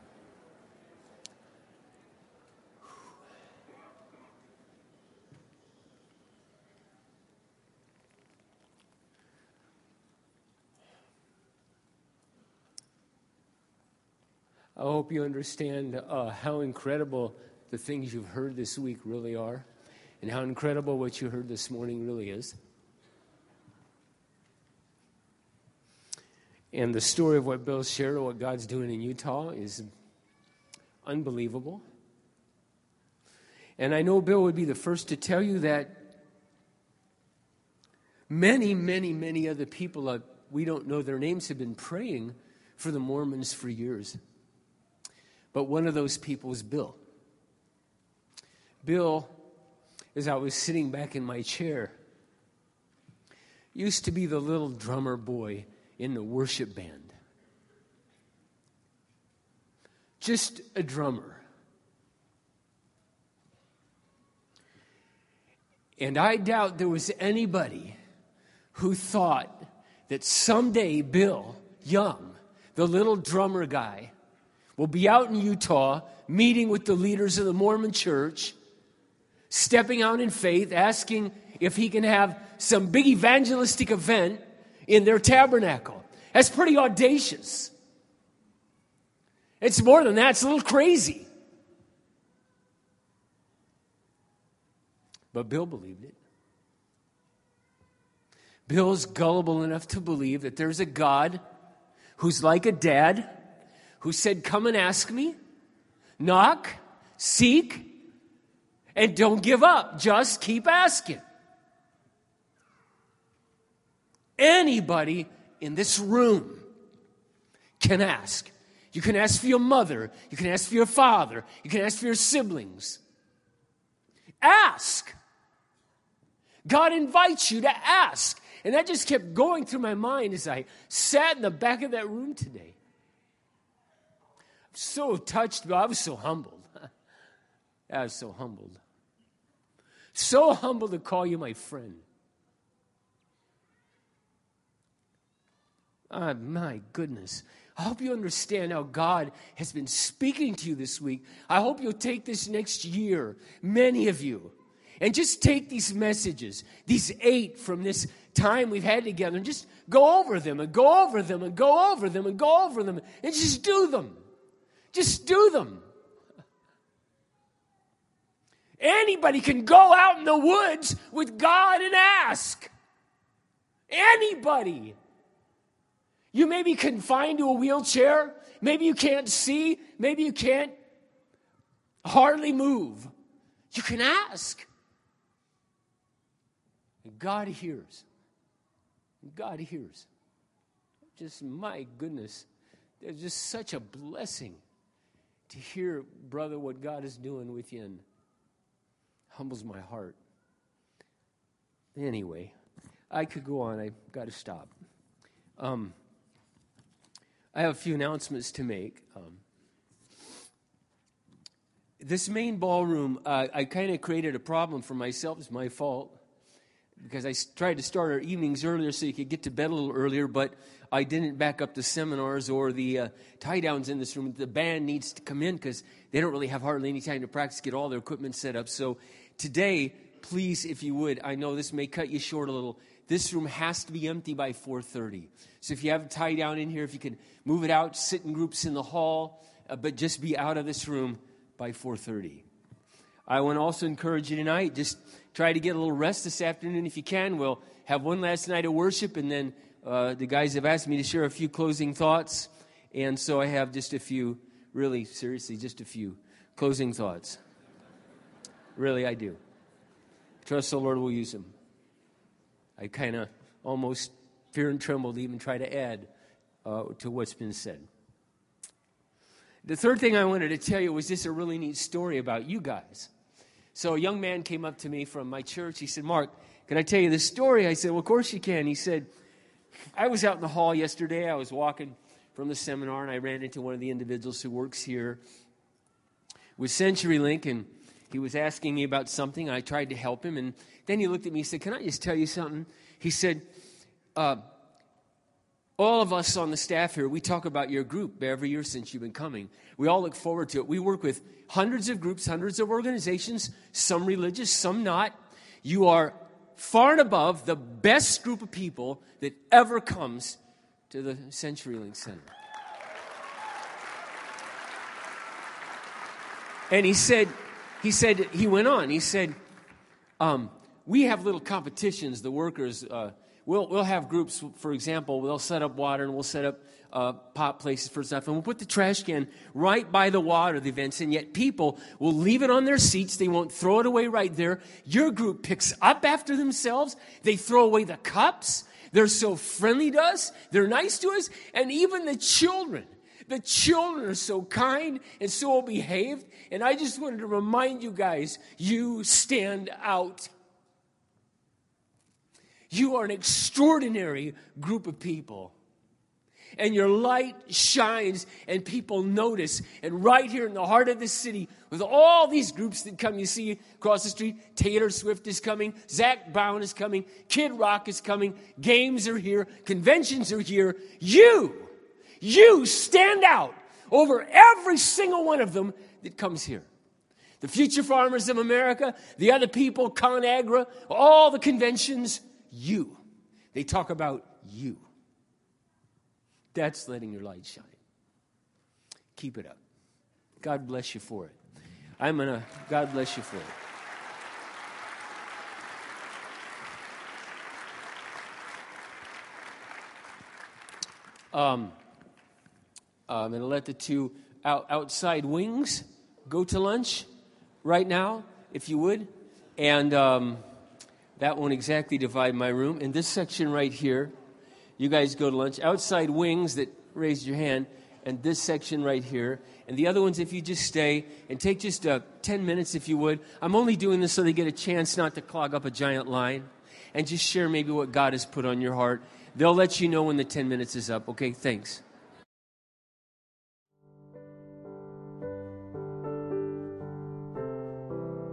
I hope you understand uh, how incredible the things you've heard this week really are, and how incredible what you heard this morning really is. And the story of what Bill shared, what God's doing in Utah, is unbelievable. And I know Bill would be the first to tell you that many, many, many other people, uh, we don't know their names, have been praying for the Mormons for years. But one of those people is Bill. Bill, as I was sitting back in my chair, used to be the little drummer boy in the worship band. Just a drummer. And I doubt there was anybody who thought that someday Bill, young, the little drummer guy, will be out in Utah meeting with the leaders of the Mormon Church, stepping out in faith, asking if he can have some big evangelistic event in their tabernacle. That's pretty audacious. It's more than that. It's a little crazy. But Bill believed it. Bill's gullible enough to believe that there's a God who's like a dad who said, come and ask me, knock, seek, and don't give up. Just keep asking. Anybody in this room can ask. You can ask for your mother. You can ask for your father. You can ask for your siblings. Ask. God invites you to ask. And that just kept going through my mind as I sat in the back of that room today. I'm so touched, but I was so humbled. I was so humbled. So humbled to call you my friend. Oh, my goodness. I hope you understand how God has been speaking to you this week. I hope you'll take this next year, many of you, and just take these messages, these eight from this time we've had together, and just go over them and go over them and go over them and go over them and just do them. Just do them. Anybody can go out in the woods with God and ask. Anybody. You may be confined to a wheelchair. Maybe you can't see. Maybe you can't hardly move. You can ask. And God hears. God hears. Just, my goodness, there's just such a blessing to hear, brother, what God is doing within. Humbles my heart. Anyway, I could go on. I've got to stop. Um, I have a few announcements to make. Um, this main ballroom, uh, I kind of created a problem for myself. It's my fault. Because I tried to start our evenings earlier so you could get to bed a little earlier, but I didn't back up the seminars or the uh, tie-downs in this room. The band needs to come in because they don't really have hardly any time to practice, get all their equipment set up. So today, please, if you would, I know this may cut you short a little. This room has to be empty by four thirty. So if you have a tie-down in here, if you can move it out, sit in groups in the hall, uh, but just be out of this room by four thirty. I want to also encourage you tonight, just try to get a little rest this afternoon if you can. We'll have one last night of worship, and then uh, the guys have asked me to share a few closing thoughts. And so I have just a few, really, seriously, just a few closing thoughts. Really, I do. Trust the Lord will use them. I kind of almost fear and tremble to even try to add uh, to what's been said. The third thing I wanted to tell you was just a really neat story about you guys. So a young man came up to me from my church. He said, Mark, can I tell you this story? I said, well, of course you can. He said, I was out in the hall yesterday. I was walking from the seminar, and I ran into one of the individuals who works here with CenturyLink, and he was asking me about something. I tried to help him, and then he looked at me and said, can I just tell you something? He said, uh, all of us on the staff here, we talk about your group every year since you've been coming. We all look forward to it. We work with hundreds of groups, hundreds of organizations, some religious, some not. You are far and above the best group of people that ever comes to the CenturyLink Center. And he said, he said, he went on, he said, um, we have little competitions, the workers, uh, We'll we'll have groups, for example, they'll set up water and we'll set up uh, pot places for stuff. And we'll put the trash can right by the water, the events, and yet people will leave it on their seats. They won't throw it away right there. Your group picks up after themselves. They throw away the cups. They're so friendly to us. They're nice to us. And even the children. The children are so kind and so well behaved. And I just wanted to remind you guys, you stand out. You are an extraordinary group of people. And your light shines and people notice. And right here in the heart of this city, with all these groups that come, you see across the street, Taylor Swift is coming, Zach Brown is coming, Kid Rock is coming, games are here, conventions are here. You, you stand out over every single one of them that comes here. The Future Farmers of America, the other people, ConAgra, all the conventions, you. They talk about you. That's letting your light shine. Keep it up. God bless you for it. I'm going to, God bless you for it. Um, I'm going to let the two out, outside wings go to lunch right now, if you would. And um, that won't exactly divide my room. In this section right here, you guys go to lunch. Outside wings that raised your hand, and this section right here. And the other ones, if you just stay and take just uh, ten minutes, if you would. I'm only doing this so they get a chance not to clog up a giant line. And just share maybe what God has put on your heart. They'll let you know when the ten minutes is up. Okay, thanks.